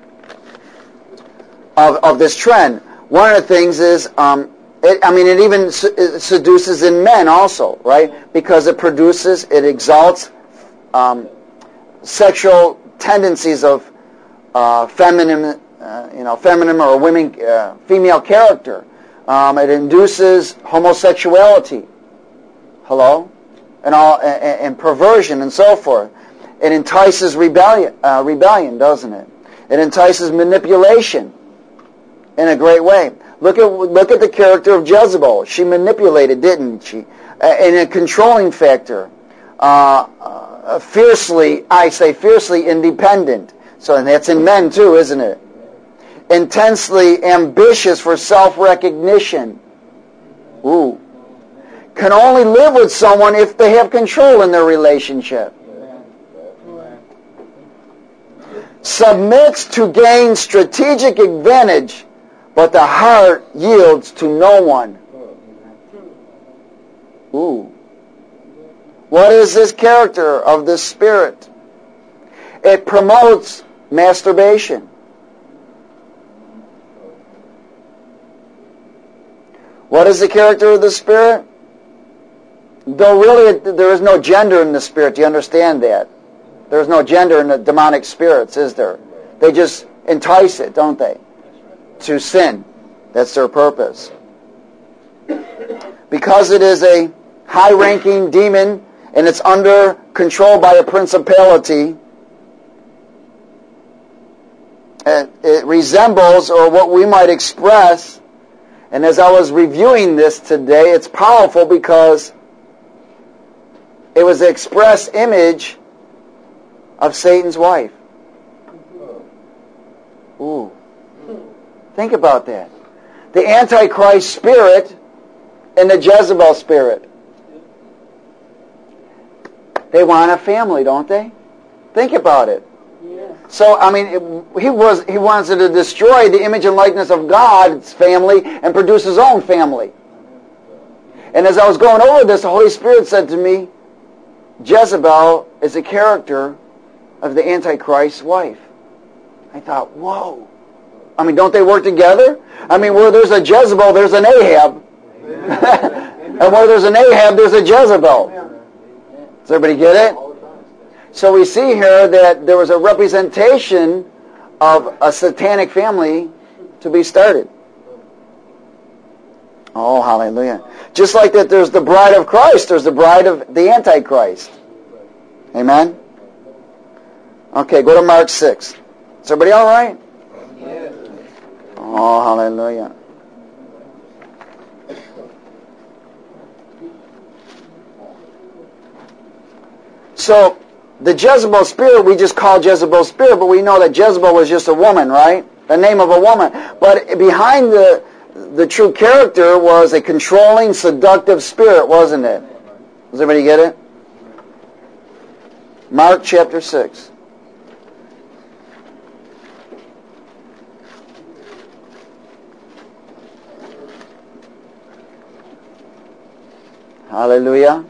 this trend. One of the things is, it even seduces in men also, right? Because it exalts sexual tendencies of feminine or women, female character. It induces homosexuality, hello, and perversion and so forth. It entices rebellion, doesn't it? It entices manipulation in a great way. Look at the character of Jezebel. She manipulated, didn't she? In a controlling factor, fiercely independent. So and that's in men too, isn't it? Intensely ambitious for self-recognition. Ooh. Can only live with someone if they have control in their relationship. Submits to gain strategic advantage, but the heart yields to no one. Ooh. What is this character of this spirit? It promotes masturbation. What is the character of the spirit? Though really there is no gender in the spirit, do you understand that? There's no gender in the demonic spirits, is there? They just entice it, don't they? To sin. That's their purpose. Because it is a high-ranking demon and it's under control by a principality, it resembles, or what we might express, and as I was reviewing this today, it's powerful because it was the express image of Satan's wife. Ooh. Think about that. The Antichrist spirit and the Jezebel spirit. They want a family, don't they? Think about it. Yeah. So, I mean, he wants to destroy the image and likeness of God's family and produce his own family. And as I was going over this, the Holy Spirit said to me, Jezebel is a character of the Antichrist's wife. I thought, whoa. I mean, don't they work together? I mean, where there's a Jezebel, there's an Ahab. And where there's an Ahab, there's a Jezebel. Does everybody get it? So we see here that there was a representation of a satanic family to be started. Oh, hallelujah. Just like that there's the bride of Christ, there's the bride of the Antichrist. Amen? Okay, go to Mark 6. Is everybody all right? Yes. Oh, hallelujah. So, the Jezebel spirit, we just call Jezebel spirit, but we know that Jezebel was just a woman, right? The name of a woman. But behind the true character was a controlling, seductive spirit, wasn't it? Does everybody get it? Mark chapter 6. Hallelujah.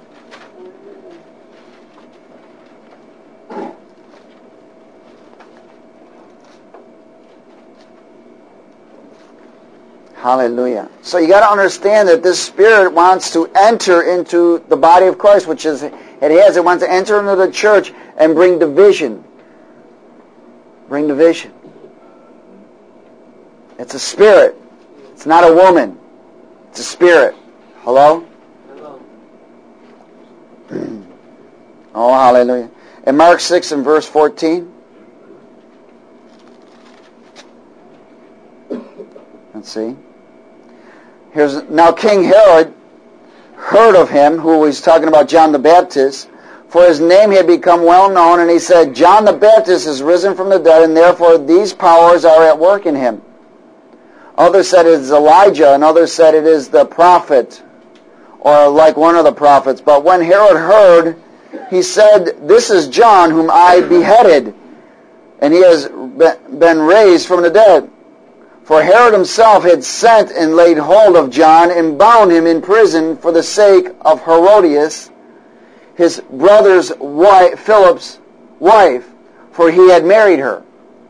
Hallelujah. So you got to understand that this spirit wants to enter into the body of Christ, which is, it wants to enter into the church and bring division. Bring division. It's a spirit. It's not a woman. It's a spirit. Hello? Oh, hallelujah. In Mark 6 and verse 14. Let's see. Now King Herod heard of him, who he's talking about John the Baptist, for his name had become well known, and he said, John the Baptist is risen from the dead, and therefore these powers are at work in him. Others said it is Elijah, and others said it is the prophet, or like one of the prophets. But when Herod heard, he said, this is John whom I beheaded, and he has been raised from the dead. For Herod himself had sent and laid hold of John and bound him in prison for the sake of Herodias, his brother's wife, Philip's wife, for he had married her.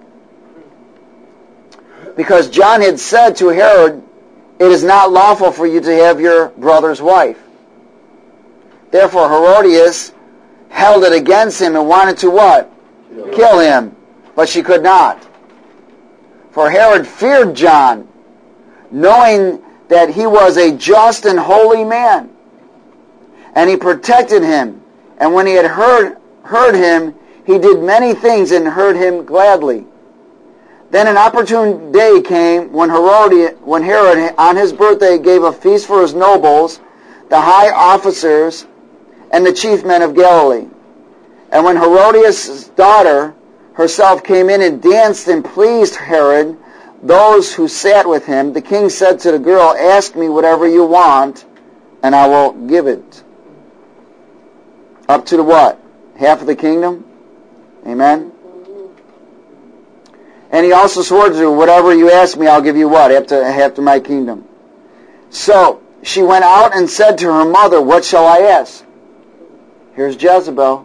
Because John had said to Herod, it is not lawful for you to have your brother's wife. Therefore Herodias held it against him and wanted to what? Kill him. But she could not. For Herod feared John, knowing that he was a just and holy man. And he protected him. And when he had heard him, he did many things and heard him gladly. Then an opportune day came when Herod on his birthday gave a feast for his nobles, the high officers, and the chief men of Galilee. And when Herodias' daughter herself came in and danced and pleased Herod, those who sat with him, the king said to the girl, ask me whatever you want, and I will give it. Up to the what? Half of the kingdom? Amen? And he also swore to her, whatever you ask me, I'll give you what? Half to my kingdom. So she went out and said to her mother, what shall I ask? Here's Jezebel.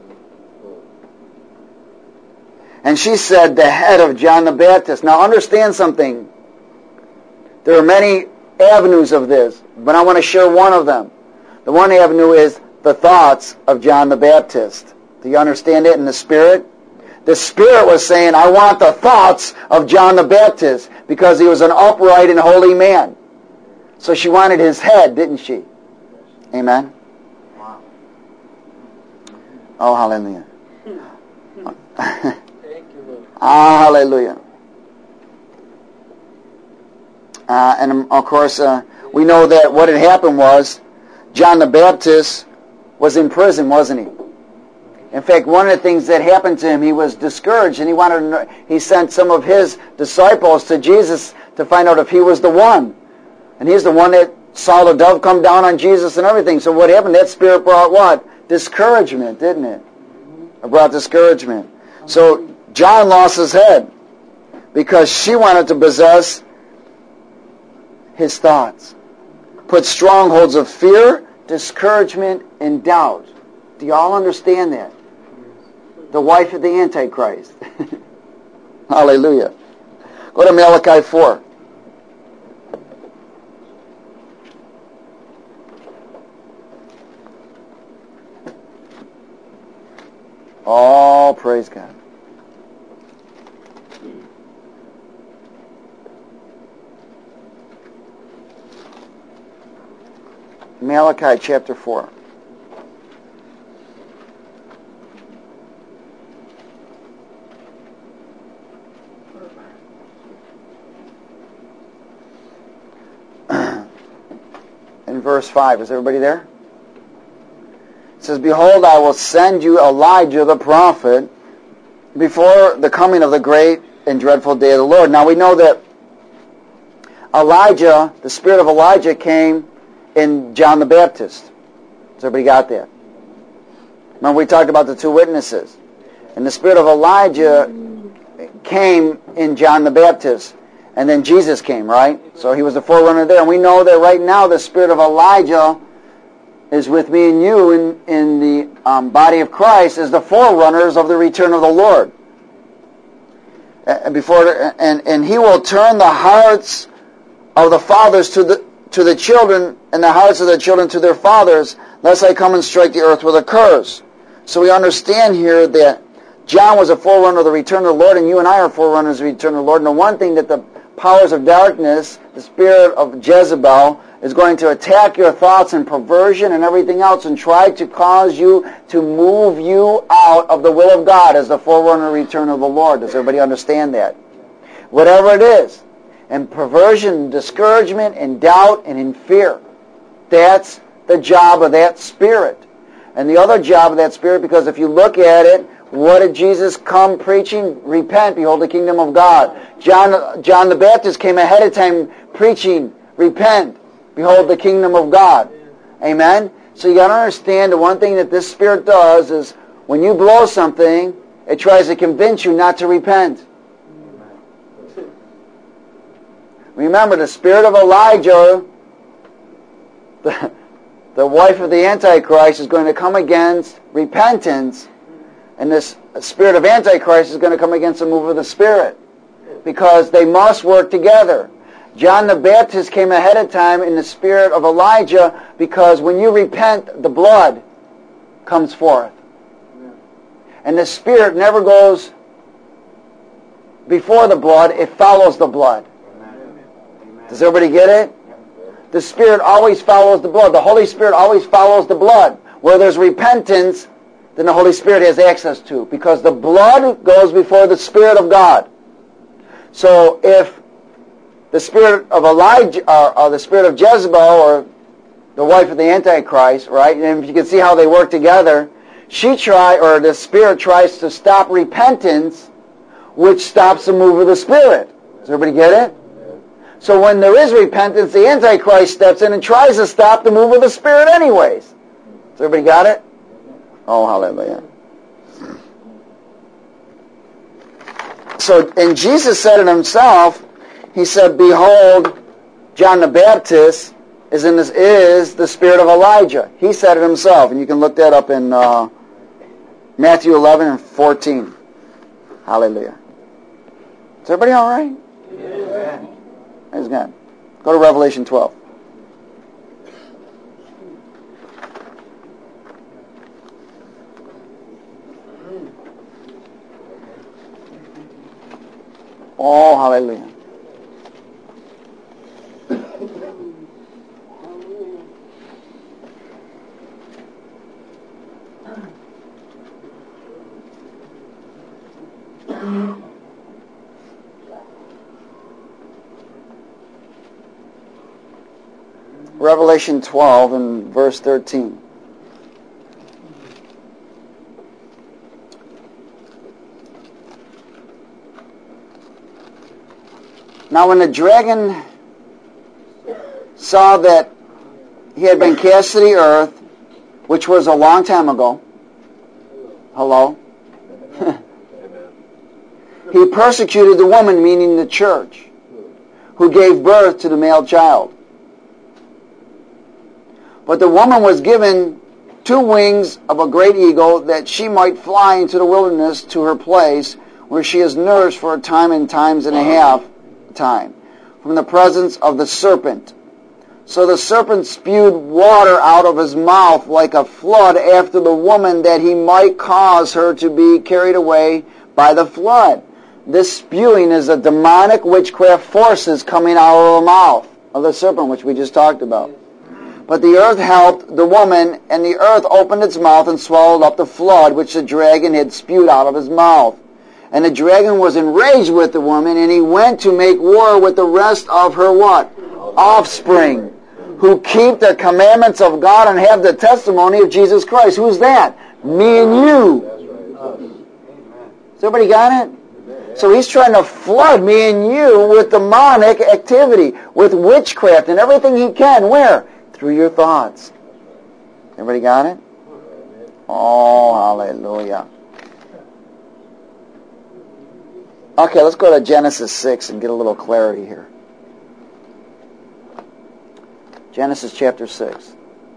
And she said, the head of John the Baptist. Now understand something. There are many avenues of this, but I want to share one of them. The one avenue is the thoughts of John the Baptist. Do you understand it in the Spirit? The Spirit was saying, I want the thoughts of John the Baptist, because he was an upright and holy man. So she wanted his head, didn't she? Amen? Wow. Oh, hallelujah. Hallelujah. And of course, we know that what had happened was John the Baptist was in prison, wasn't he? In fact, one of the things that happened to him, he was discouraged, and he sent some of his disciples to Jesus to find out if he was the one. And he's the one that saw the dove come down on Jesus and everything. So what happened? That spirit brought what? Discouragement, didn't it? It brought discouragement. So John lost his head because she wanted to possess his thoughts. Put strongholds of fear, discouragement, and doubt. Do you all understand that? The wife of the Antichrist. Hallelujah. Go to Malachi 4. Oh, praise God. Malachi chapter 4. In verse 5. Is everybody there? It says, Behold, I will send you Elijah the prophet before the coming of the great and dreadful day of the Lord. Now we know that Elijah, the spirit of Elijah came in John the Baptist. Has everybody got that? Remember we talked about the two witnesses. And the spirit of Elijah came in John the Baptist. And then Jesus came, right? So he was the forerunner there. And we know that right now the spirit of Elijah is with me and you in the body of Christ as the forerunners of the return of the Lord. And he will turn the hearts of the fathers to the children, and the hearts of the children to their fathers, lest I come and strike the earth with a curse. So we understand here that John was a forerunner of the return of the Lord, and you and I are forerunners of the return of the Lord. And the one thing that the powers of darkness, the spirit of Jezebel, is going to attack your thoughts and perversion and everything else and try to cause you to move you out of the will of God as the forerunner return of the Lord. Does everybody understand that? Whatever it is, and perversion, discouragement, and doubt, and in fear. That's the job of that spirit. And the other job of that spirit, because if you look at it, what did Jesus come preaching? Repent, behold the kingdom of God. John the Baptist came ahead of time preaching, repent, behold the kingdom of God. Amen? So you got to understand the one thing that this spirit does is when you blow something, it tries to convince you not to repent. Remember, the spirit of Elijah, the wife of the Antichrist, is going to come against repentance, and this spirit of Antichrist is going to come against the move of the Spirit, because they must work together. John the Baptist came ahead of time in the spirit of Elijah, because when you repent, the blood comes forth. And the Spirit never goes before the blood, it follows the blood. Does everybody get it? The Spirit always follows the blood. The Holy Spirit always follows the blood. Where there's repentance, then the Holy Spirit has access to, because the blood goes before the Spirit of God. So if the spirit of Elijah, or the spirit of Jezebel, or the wife of the Antichrist, right? And if you can see how they work together, the Spirit tries to stop repentance, which stops the move of the Spirit. Does everybody get it? So when there is repentance, the Antichrist steps in and tries to stop the move of the Spirit anyways. Does everybody got it? Oh, hallelujah. So, and Jesus said it himself. He said, Behold, John the Baptist is the spirit of Elijah. He said it himself. And you can look that up in Matthew 11 and 14. Hallelujah. Is everybody all right? Amen. Praise God. Go to Revelation 12. Oh, hallelujah. Revelation 12 and verse 13. Now when the dragon saw that he had been cast to the earth, which was a long time ago, hello? He persecuted the woman, meaning the church, who gave birth to the male child. But the woman was given 2 wings of a great eagle, that she might fly into the wilderness to her place, where she is nourished for a time and times and a half time, from the presence of the serpent. So the serpent spewed water out of his mouth like a flood after the woman, that he might cause her to be carried away by the flood. This spewing is the demonic witchcraft forces coming out of the mouth of the serpent, which we just talked about. But the earth helped the woman, and the earth opened its mouth and swallowed up the flood which the dragon had spewed out of his mouth. And the dragon was enraged with the woman, and he went to make war with the rest of her what? Offspring, who keep the commandments of God and have the testimony of Jesus Christ. Who's that? Me and you. Has everybody got it? So he's trying to flood me and you with demonic activity, with witchcraft and everything he can. Where? Through your thoughts. Everybody got it? Oh, hallelujah. Okay, let's go to Genesis 6 and get a little clarity here. Genesis chapter 6.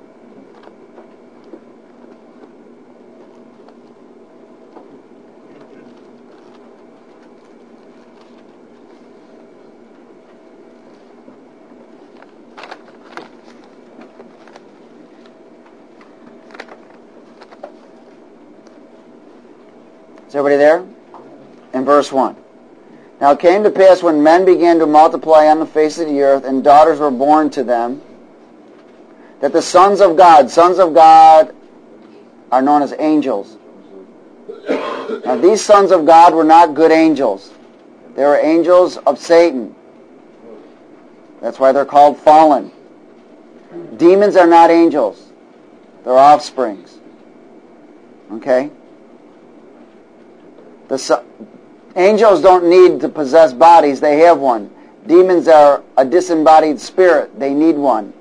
Is everybody there? In verse 1. Now it came to pass, when men began to multiply on the face of the earth, and daughters were born to them, that the sons of God are known as angels. Now these sons of God were not good angels. They were angels of Satan. That's why they're called fallen. Demons are not angels. They're offsprings. Okay? Angels don't need to possess bodies. They have one. Demons are a disembodied spirit. They need one.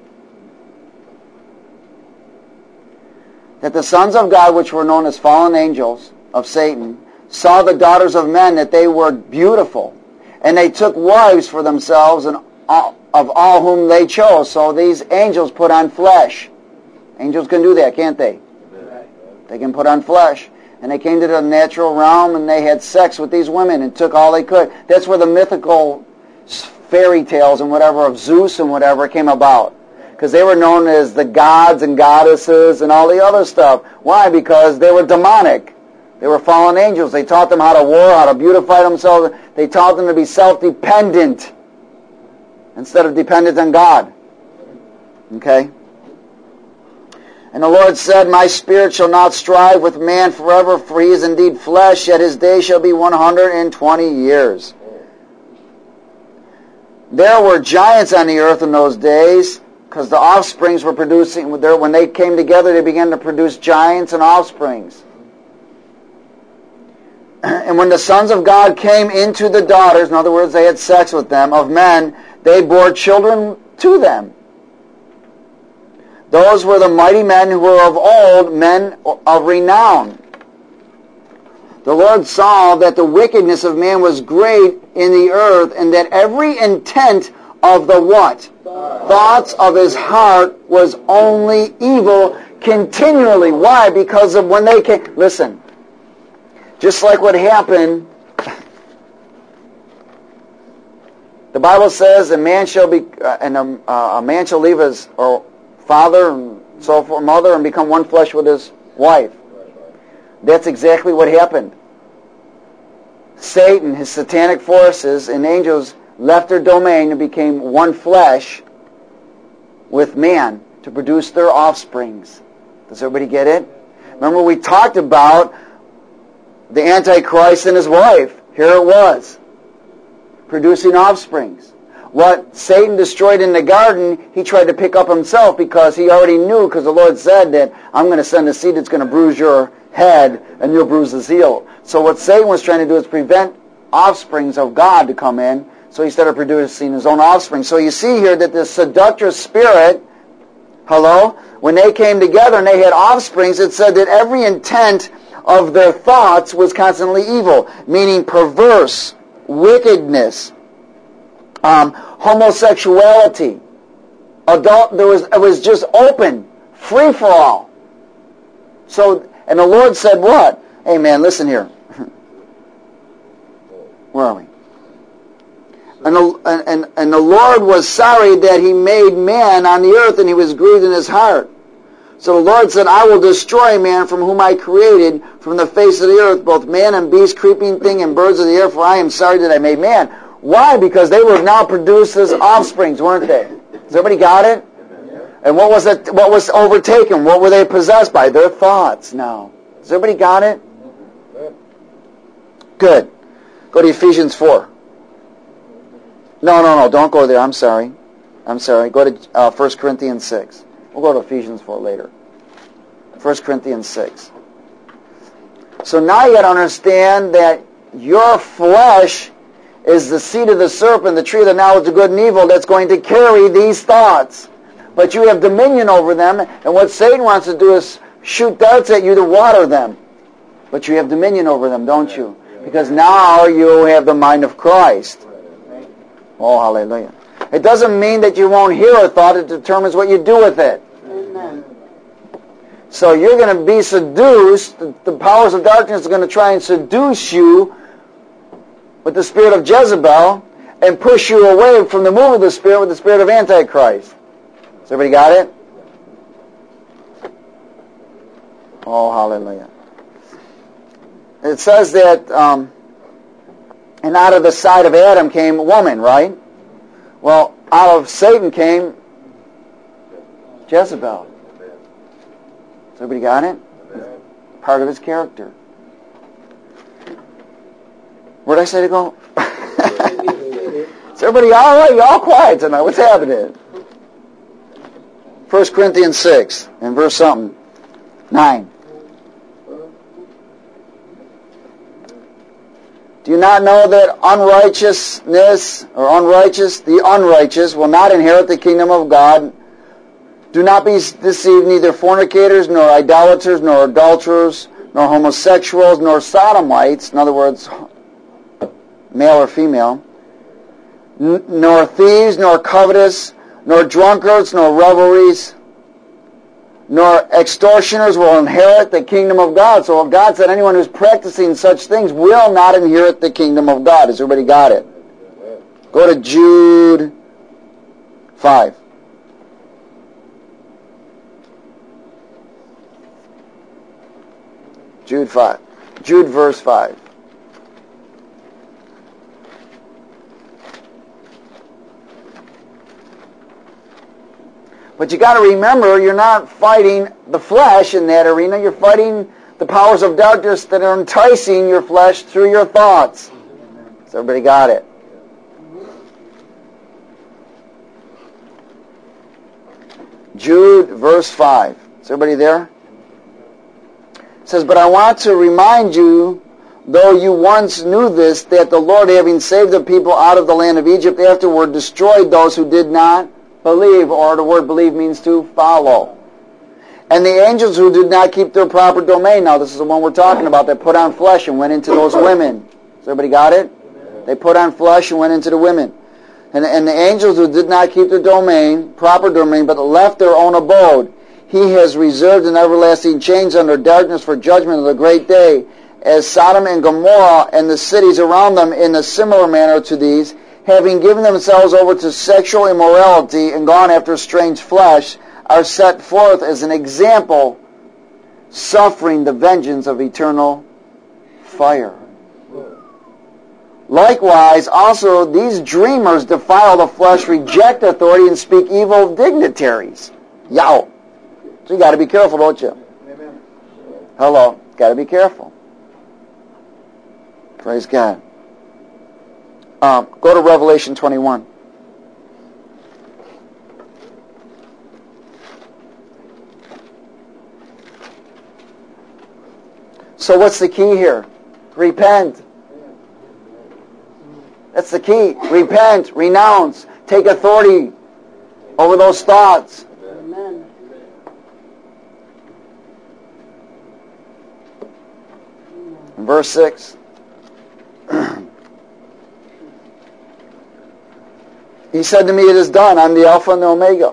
That the sons of God, which were known as fallen angels of Satan, saw the daughters of men, that they were beautiful, and they took wives for themselves, and of all whom they chose. So these angels put on flesh. Angels can do that, can't they? They can put on flesh. And they came to the natural realm, and they had sex with these women and took all they could. That's where the mythical fairy tales and whatever of Zeus and whatever came about. Because they were known as the gods and goddesses and all the other stuff. Why? Because they were demonic. They were fallen angels. They taught them how to war, how to beautify themselves. They taught them to be self-dependent instead of dependent on God. Okay? And the Lord said, My spirit shall not strive with man forever, for he is indeed flesh, yet his day shall be 120 years. There were giants on the earth in those days, because the offsprings were producing, when they came together, they began to produce giants and offsprings. And when the sons of God came into the daughters, in other words, they had sex with them, of men, they bore children to them. Those were the mighty men who were of old, men of renown. The Lord saw that the wickedness of man was great in the earth, and that every intent of the what? Thoughts of his heart was only evil continually. Why? Because of when they came. Listen, just like what happened, the Bible says a man shall be, a man shall leave his father and so forth, mother, and become one flesh with his wife. That's exactly what happened. Satan, his satanic forces, and angels left their domain and became one flesh with man to produce their offsprings. Does everybody get it? Remember we talked about the Antichrist and his wife. Here it was, producing offsprings. What Satan destroyed in the garden, he tried to pick up himself, because he already knew, because the Lord said that I'm going to send a seed that's going to bruise your head and you'll bruise his heel. So what Satan was trying to do is prevent offsprings of God to come in, so he started producing his own offspring. So you see here that the seductress spirit, when they came together and they had offsprings, it said that every intent of their thoughts was constantly evil, meaning perverse, wickedness, homosexuality, it was just open, free for all. So, and the Lord said what? Hey man, listen here. Where are we? And the Lord was sorry that he made man on the earth, and he was grieved in his heart. So the Lord said, I will destroy man from whom I created from the face of the earth, both man and beast, creeping thing, and birds of the air, for I am sorry that I made man. Why? Because they were now produced as offsprings, weren't they? Has everybody got it? And what was it? What was overtaken? What were they possessed by? Their thoughts now. Has everybody got it? Good. Go to Ephesians 4. No, don't go there. I'm sorry. Go to 1 Corinthians 6. We'll go to Ephesians 4 later. 1 Corinthians 6. So now you got to understand that your flesh is the seed of the serpent, the tree of the knowledge of good and evil, that's going to carry these thoughts. But you have dominion over them, and what Satan wants to do is shoot darts at you to water them. But you have dominion over them, don't you? Because now you have the mind of Christ. Oh, hallelujah. It doesn't mean that you won't hear a thought. It determines what you do with it. Amen. So you're going to be seduced. The powers of darkness are going to try and seduce you with the spirit of Jezebel and push you away from the move of the Spirit with the spirit of Antichrist. Has everybody got it? Oh, hallelujah. It says that, and out of the side of Adam came a woman, right? Well, out of Satan came Jezebel. Has everybody got it? Part of his character. Where did I say to go? Is everybody all right? You all quiet tonight. What's happening? 1 Corinthians 6 and verse something. 9. Do you not know that the unrighteous will not inherit the kingdom of God? Do not be deceived, neither fornicators, nor idolaters, nor adulterers, nor homosexuals, nor sodomites, in other words, male or female, nor thieves, nor covetous, nor drunkards, nor revelries, nor extortioners will inherit the kingdom of God. So God said anyone who's practicing such things will not inherit the kingdom of God. Has everybody got it? Go to Jude 5. Jude 5. Jude verse 5. But you got to remember, you're not fighting the flesh in that arena. You're fighting the powers of darkness that are enticing your flesh through your thoughts. So everybody got it? Jude verse 5. Is everybody there? It says, but I want to remind you, though you once knew this, that the Lord, having saved the people out of the land of Egypt, afterward destroyed those who did not believe, or the word believe means to follow. And the angels who did not keep their proper domain. Now this is the one we're talking about, that put on flesh and went into those women. Has everybody got it? They put on flesh and went into the women. And the angels who did not keep their domain, proper domain, but left their own abode, he has reserved an everlasting chains under darkness for judgment of the great day, as Sodom and Gomorrah and the cities around them in a similar manner to these, having given themselves over to sexual immorality and gone after strange flesh, are set forth as an example, suffering the vengeance of eternal fire. Likewise, also, these dreamers defile the flesh, reject authority, and speak evil of dignitaries. Yow. So you got to be careful, don't you? Amen. Hello. Got to be careful. Praise God. Go to Revelation 21. So what's the key here? Repent. That's the key. Repent, renounce, take authority over those thoughts. Amen. In verse 6. He said to me, it is done. I'm the Alpha and the Omega,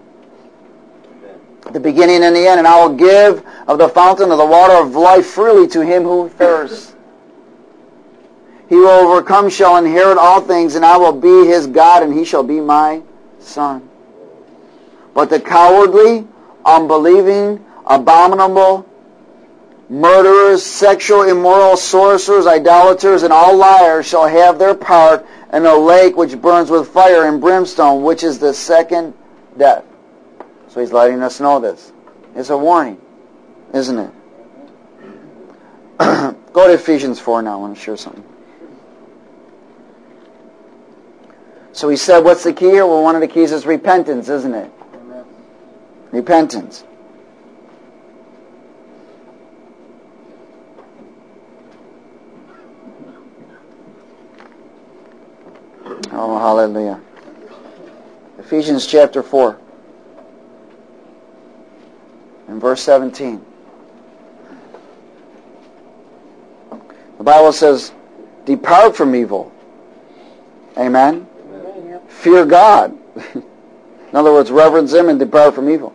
the beginning and the end, and I will give of the fountain of the water of life freely to him who thirsts. He who overcome shall inherit all things, and I will be his God, and he shall be my son. But the cowardly, unbelieving, abominable, murderers, sexual immoral, sorcerers, idolaters, and all liars shall have their part in a lake which burns with fire and brimstone, which is the second death. So he's letting us know this. It's a warning, isn't it? Go to Ephesians 4 now. I want to share something. So he said, what's the key here? Well, one of the keys is repentance, isn't it? Amen. Repentance. Oh, hallelujah. Ephesians chapter 4 and verse 17. The Bible says, depart from evil. Amen? Amen. Fear God. In other words, reverence him and depart from evil.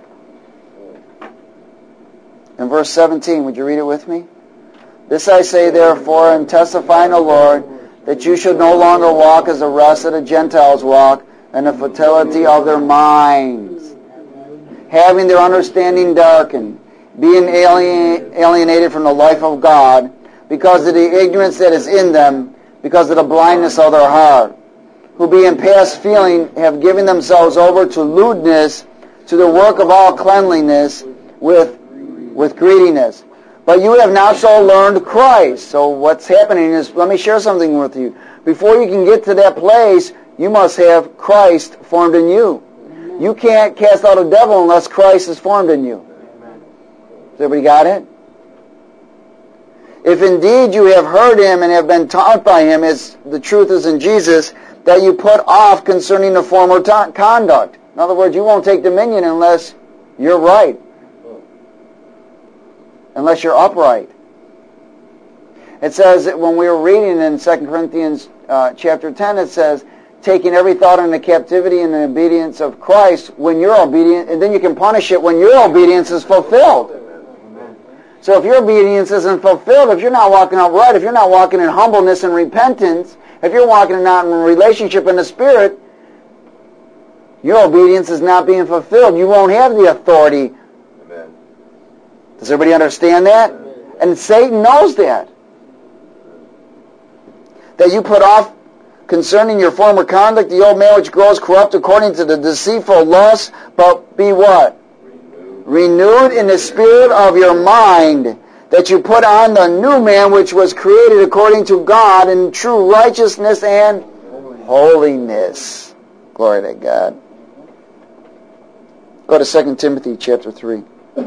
In verse 17, would you read it with me? This I say therefore, and testify in the Lord, that you should no longer walk as the rest of the Gentiles walk, in the futility of their minds, having their understanding darkened, being alienated from the life of God, because of the ignorance that is in them, because of the blindness of their heart, who being past feeling have given themselves over to lewdness, to the work of all cleanliness with greediness. But you have not so learned Christ. So what's happening is, let me share something with you. Before you can get to that place, you must have Christ formed in you. You can't cast out a devil unless Christ is formed in you. Has everybody got it? If indeed you have heard him and have been taught by him, as the truth is in Jesus, that you put off concerning the former conduct. In other words, you won't take dominion unless you're right. Unless you're upright. It says that when we were reading in 2 Corinthians chapter 10, it says, taking every thought into captivity in the obedience of Christ when you're obedient, and then you can punish it when your obedience is fulfilled. So if your obedience isn't fulfilled, if you're not walking upright, if you're not walking in humbleness and repentance, if you're walking not in a relationship in the Spirit, your obedience is not being fulfilled. You won't have the authority. Amen. Does everybody understand that? And Satan knows that. That you put off concerning your former conduct the old man which grows corrupt according to the deceitful lust, but be what? Renewed in the spirit of your mind, that you put on the new man which was created according to God in true righteousness and holiness. Glory to God. Go to 2 Timothy chapter 3.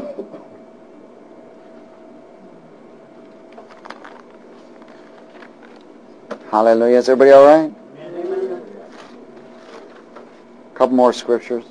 Hallelujah. Is everybody all right? Amen. A couple more scriptures.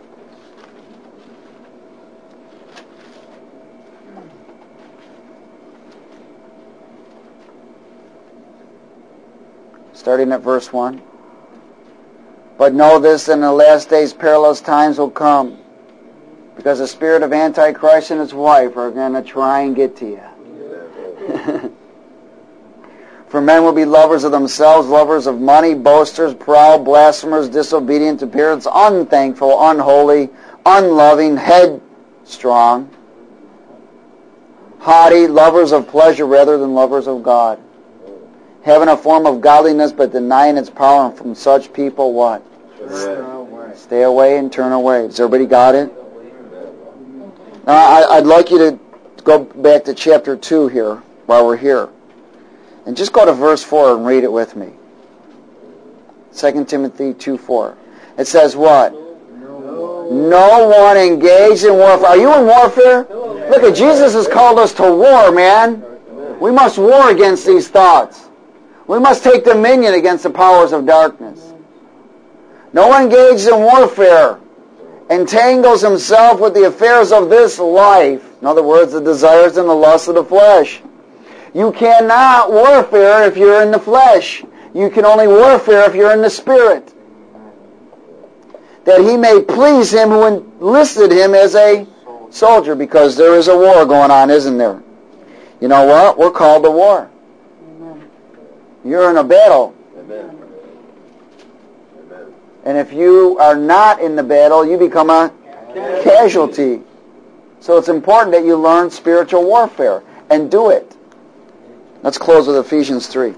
Starting at verse 1. But know this, in the last days perilous times will come, because the spirit of Antichrist and his wife are going to try and get to you. For men will be lovers of themselves, lovers of money, boasters, proud, blasphemers, disobedient to parents, unthankful, unholy, unloving, headstrong, haughty, lovers of pleasure rather than lovers of God, having a form of godliness but denying its power, and from such people what? Stay away and turn away. Has everybody got it? Now, I'd like you to go back to chapter 2 here, while we're here. And just go to verse 4 and read it with me. 2 Timothy 2:4. It says what? No one engaged in warfare. Are you in warfare? Look at Jesus has called us to war, man. We must war against these thoughts. We must take dominion against the powers of darkness. No one engaged in warfare entangles himself with the affairs of this life. In other words, the desires and the lusts of the flesh. You cannot warfare if you're in the flesh. You can only warfare if you're in the Spirit. That he may please him who enlisted him as a soldier, because there is a war going on, isn't there? You know what? We're called to war. Amen. You're in a battle. Amen. Amen. And if you are not in the battle, you become a casualty. So it's important that you learn spiritual warfare and do it. Let's close with Ephesians 3.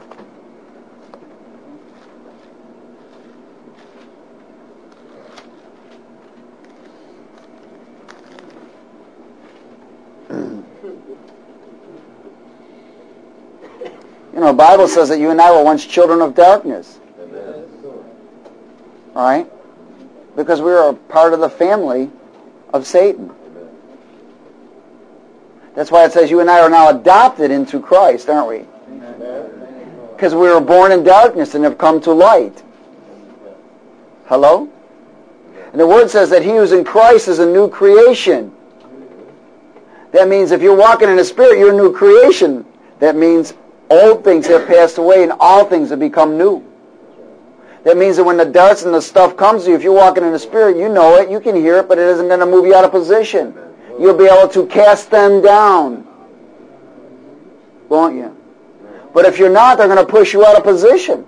You know, the Bible says that you and I were once children of darkness. Amen. All right? Because we were a part of the family of Satan. Amen. That's why it says you and I are now adopted into Christ, aren't we? Amen. Because we were born in darkness and have come to light. Hello? And the Word says that he who's in Christ is a new creation. That means if you're walking in the Spirit, you're a new creation. That means old things have passed away and all things have become new. That means that when the darts and the stuff comes to you, if you're walking in the Spirit, you know it, you can hear it, but it isn't going to move you out of position. You'll be able to cast them down. Won't you? But if you're not, they're going to push you out of position.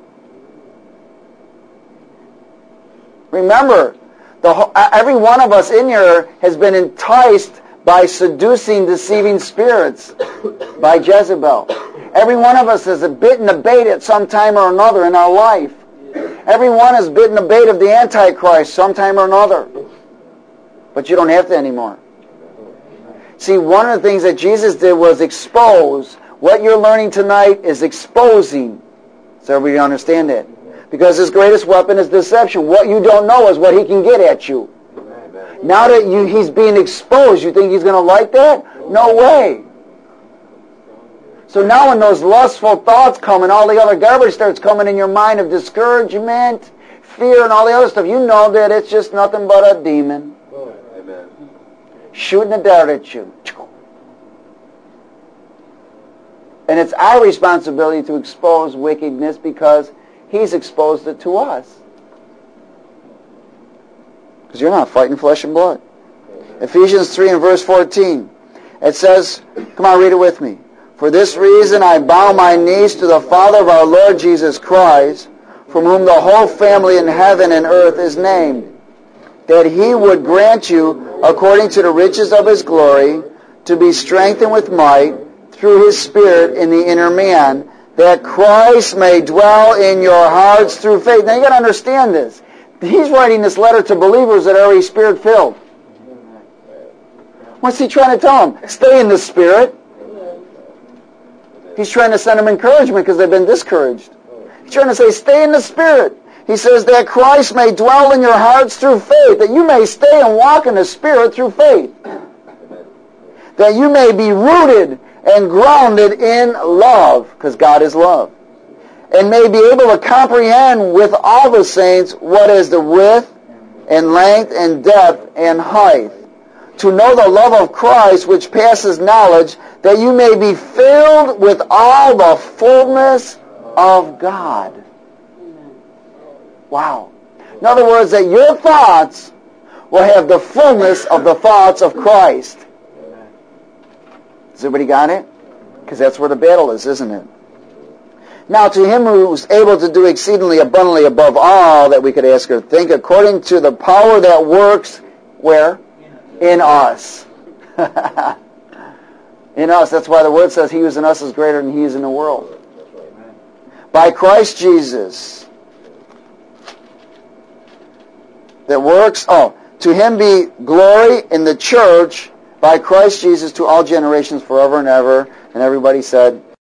Remember, every one of us in here has been enticed by seducing, deceiving spirits, by Jezebel. Every one of us has bitten the bait at some time or another in our life. Every one has bitten the bait of the Antichrist sometime or another. But you don't have to anymore. See, one of the things that Jesus did was expose. What you're learning tonight is exposing. So everybody understand that? Because his greatest weapon is deception. What you don't know is what he can get at you. Now that he's being exposed, you think he's going to like that? No way. So now when those lustful thoughts come and all the other garbage starts coming in your mind of discouragement, fear, and all the other stuff, you know that it's just nothing but a demon Amen. shooting a dart at you. And it's our responsibility to expose wickedness because he's exposed it to us. Because you're not fighting flesh and blood. Ephesians 3 and verse 14. It says, come on, read it with me. For this reason I bow my knees to the Father of our Lord Jesus Christ, from whom the whole family in heaven and earth is named, that he would grant you, according to the riches of his glory, to be strengthened with might through his Spirit in the inner man, that Christ may dwell in your hearts through faith. Now you got to understand this. He's writing this letter to believers that are already Spirit-filled. What's he trying to tell them? Stay in the Spirit. He's trying to send them encouragement because they've been discouraged. He's trying to say, stay in the Spirit. He says that Christ may dwell in your hearts through faith, that you may stay and walk in the Spirit through faith. That you may be rooted and grounded in love, because God is love. And may be able to comprehend with all the saints what is the width and length and depth and height, to know the love of Christ which passes knowledge, that you may be filled with all the fullness of God. Wow. In other words, that your thoughts will have the fullness of the thoughts of Christ. Has everybody got it? Because that's where the battle is, isn't it? Now, to him who is able to do exceedingly abundantly above all that we could ask or think, according to the power that works, where? In us. In us. That's why the Word says he who is in us is greater than he is in the world. By Christ Jesus. That works. To him be glory in the church by Christ Jesus to all generations forever and ever. And everybody said,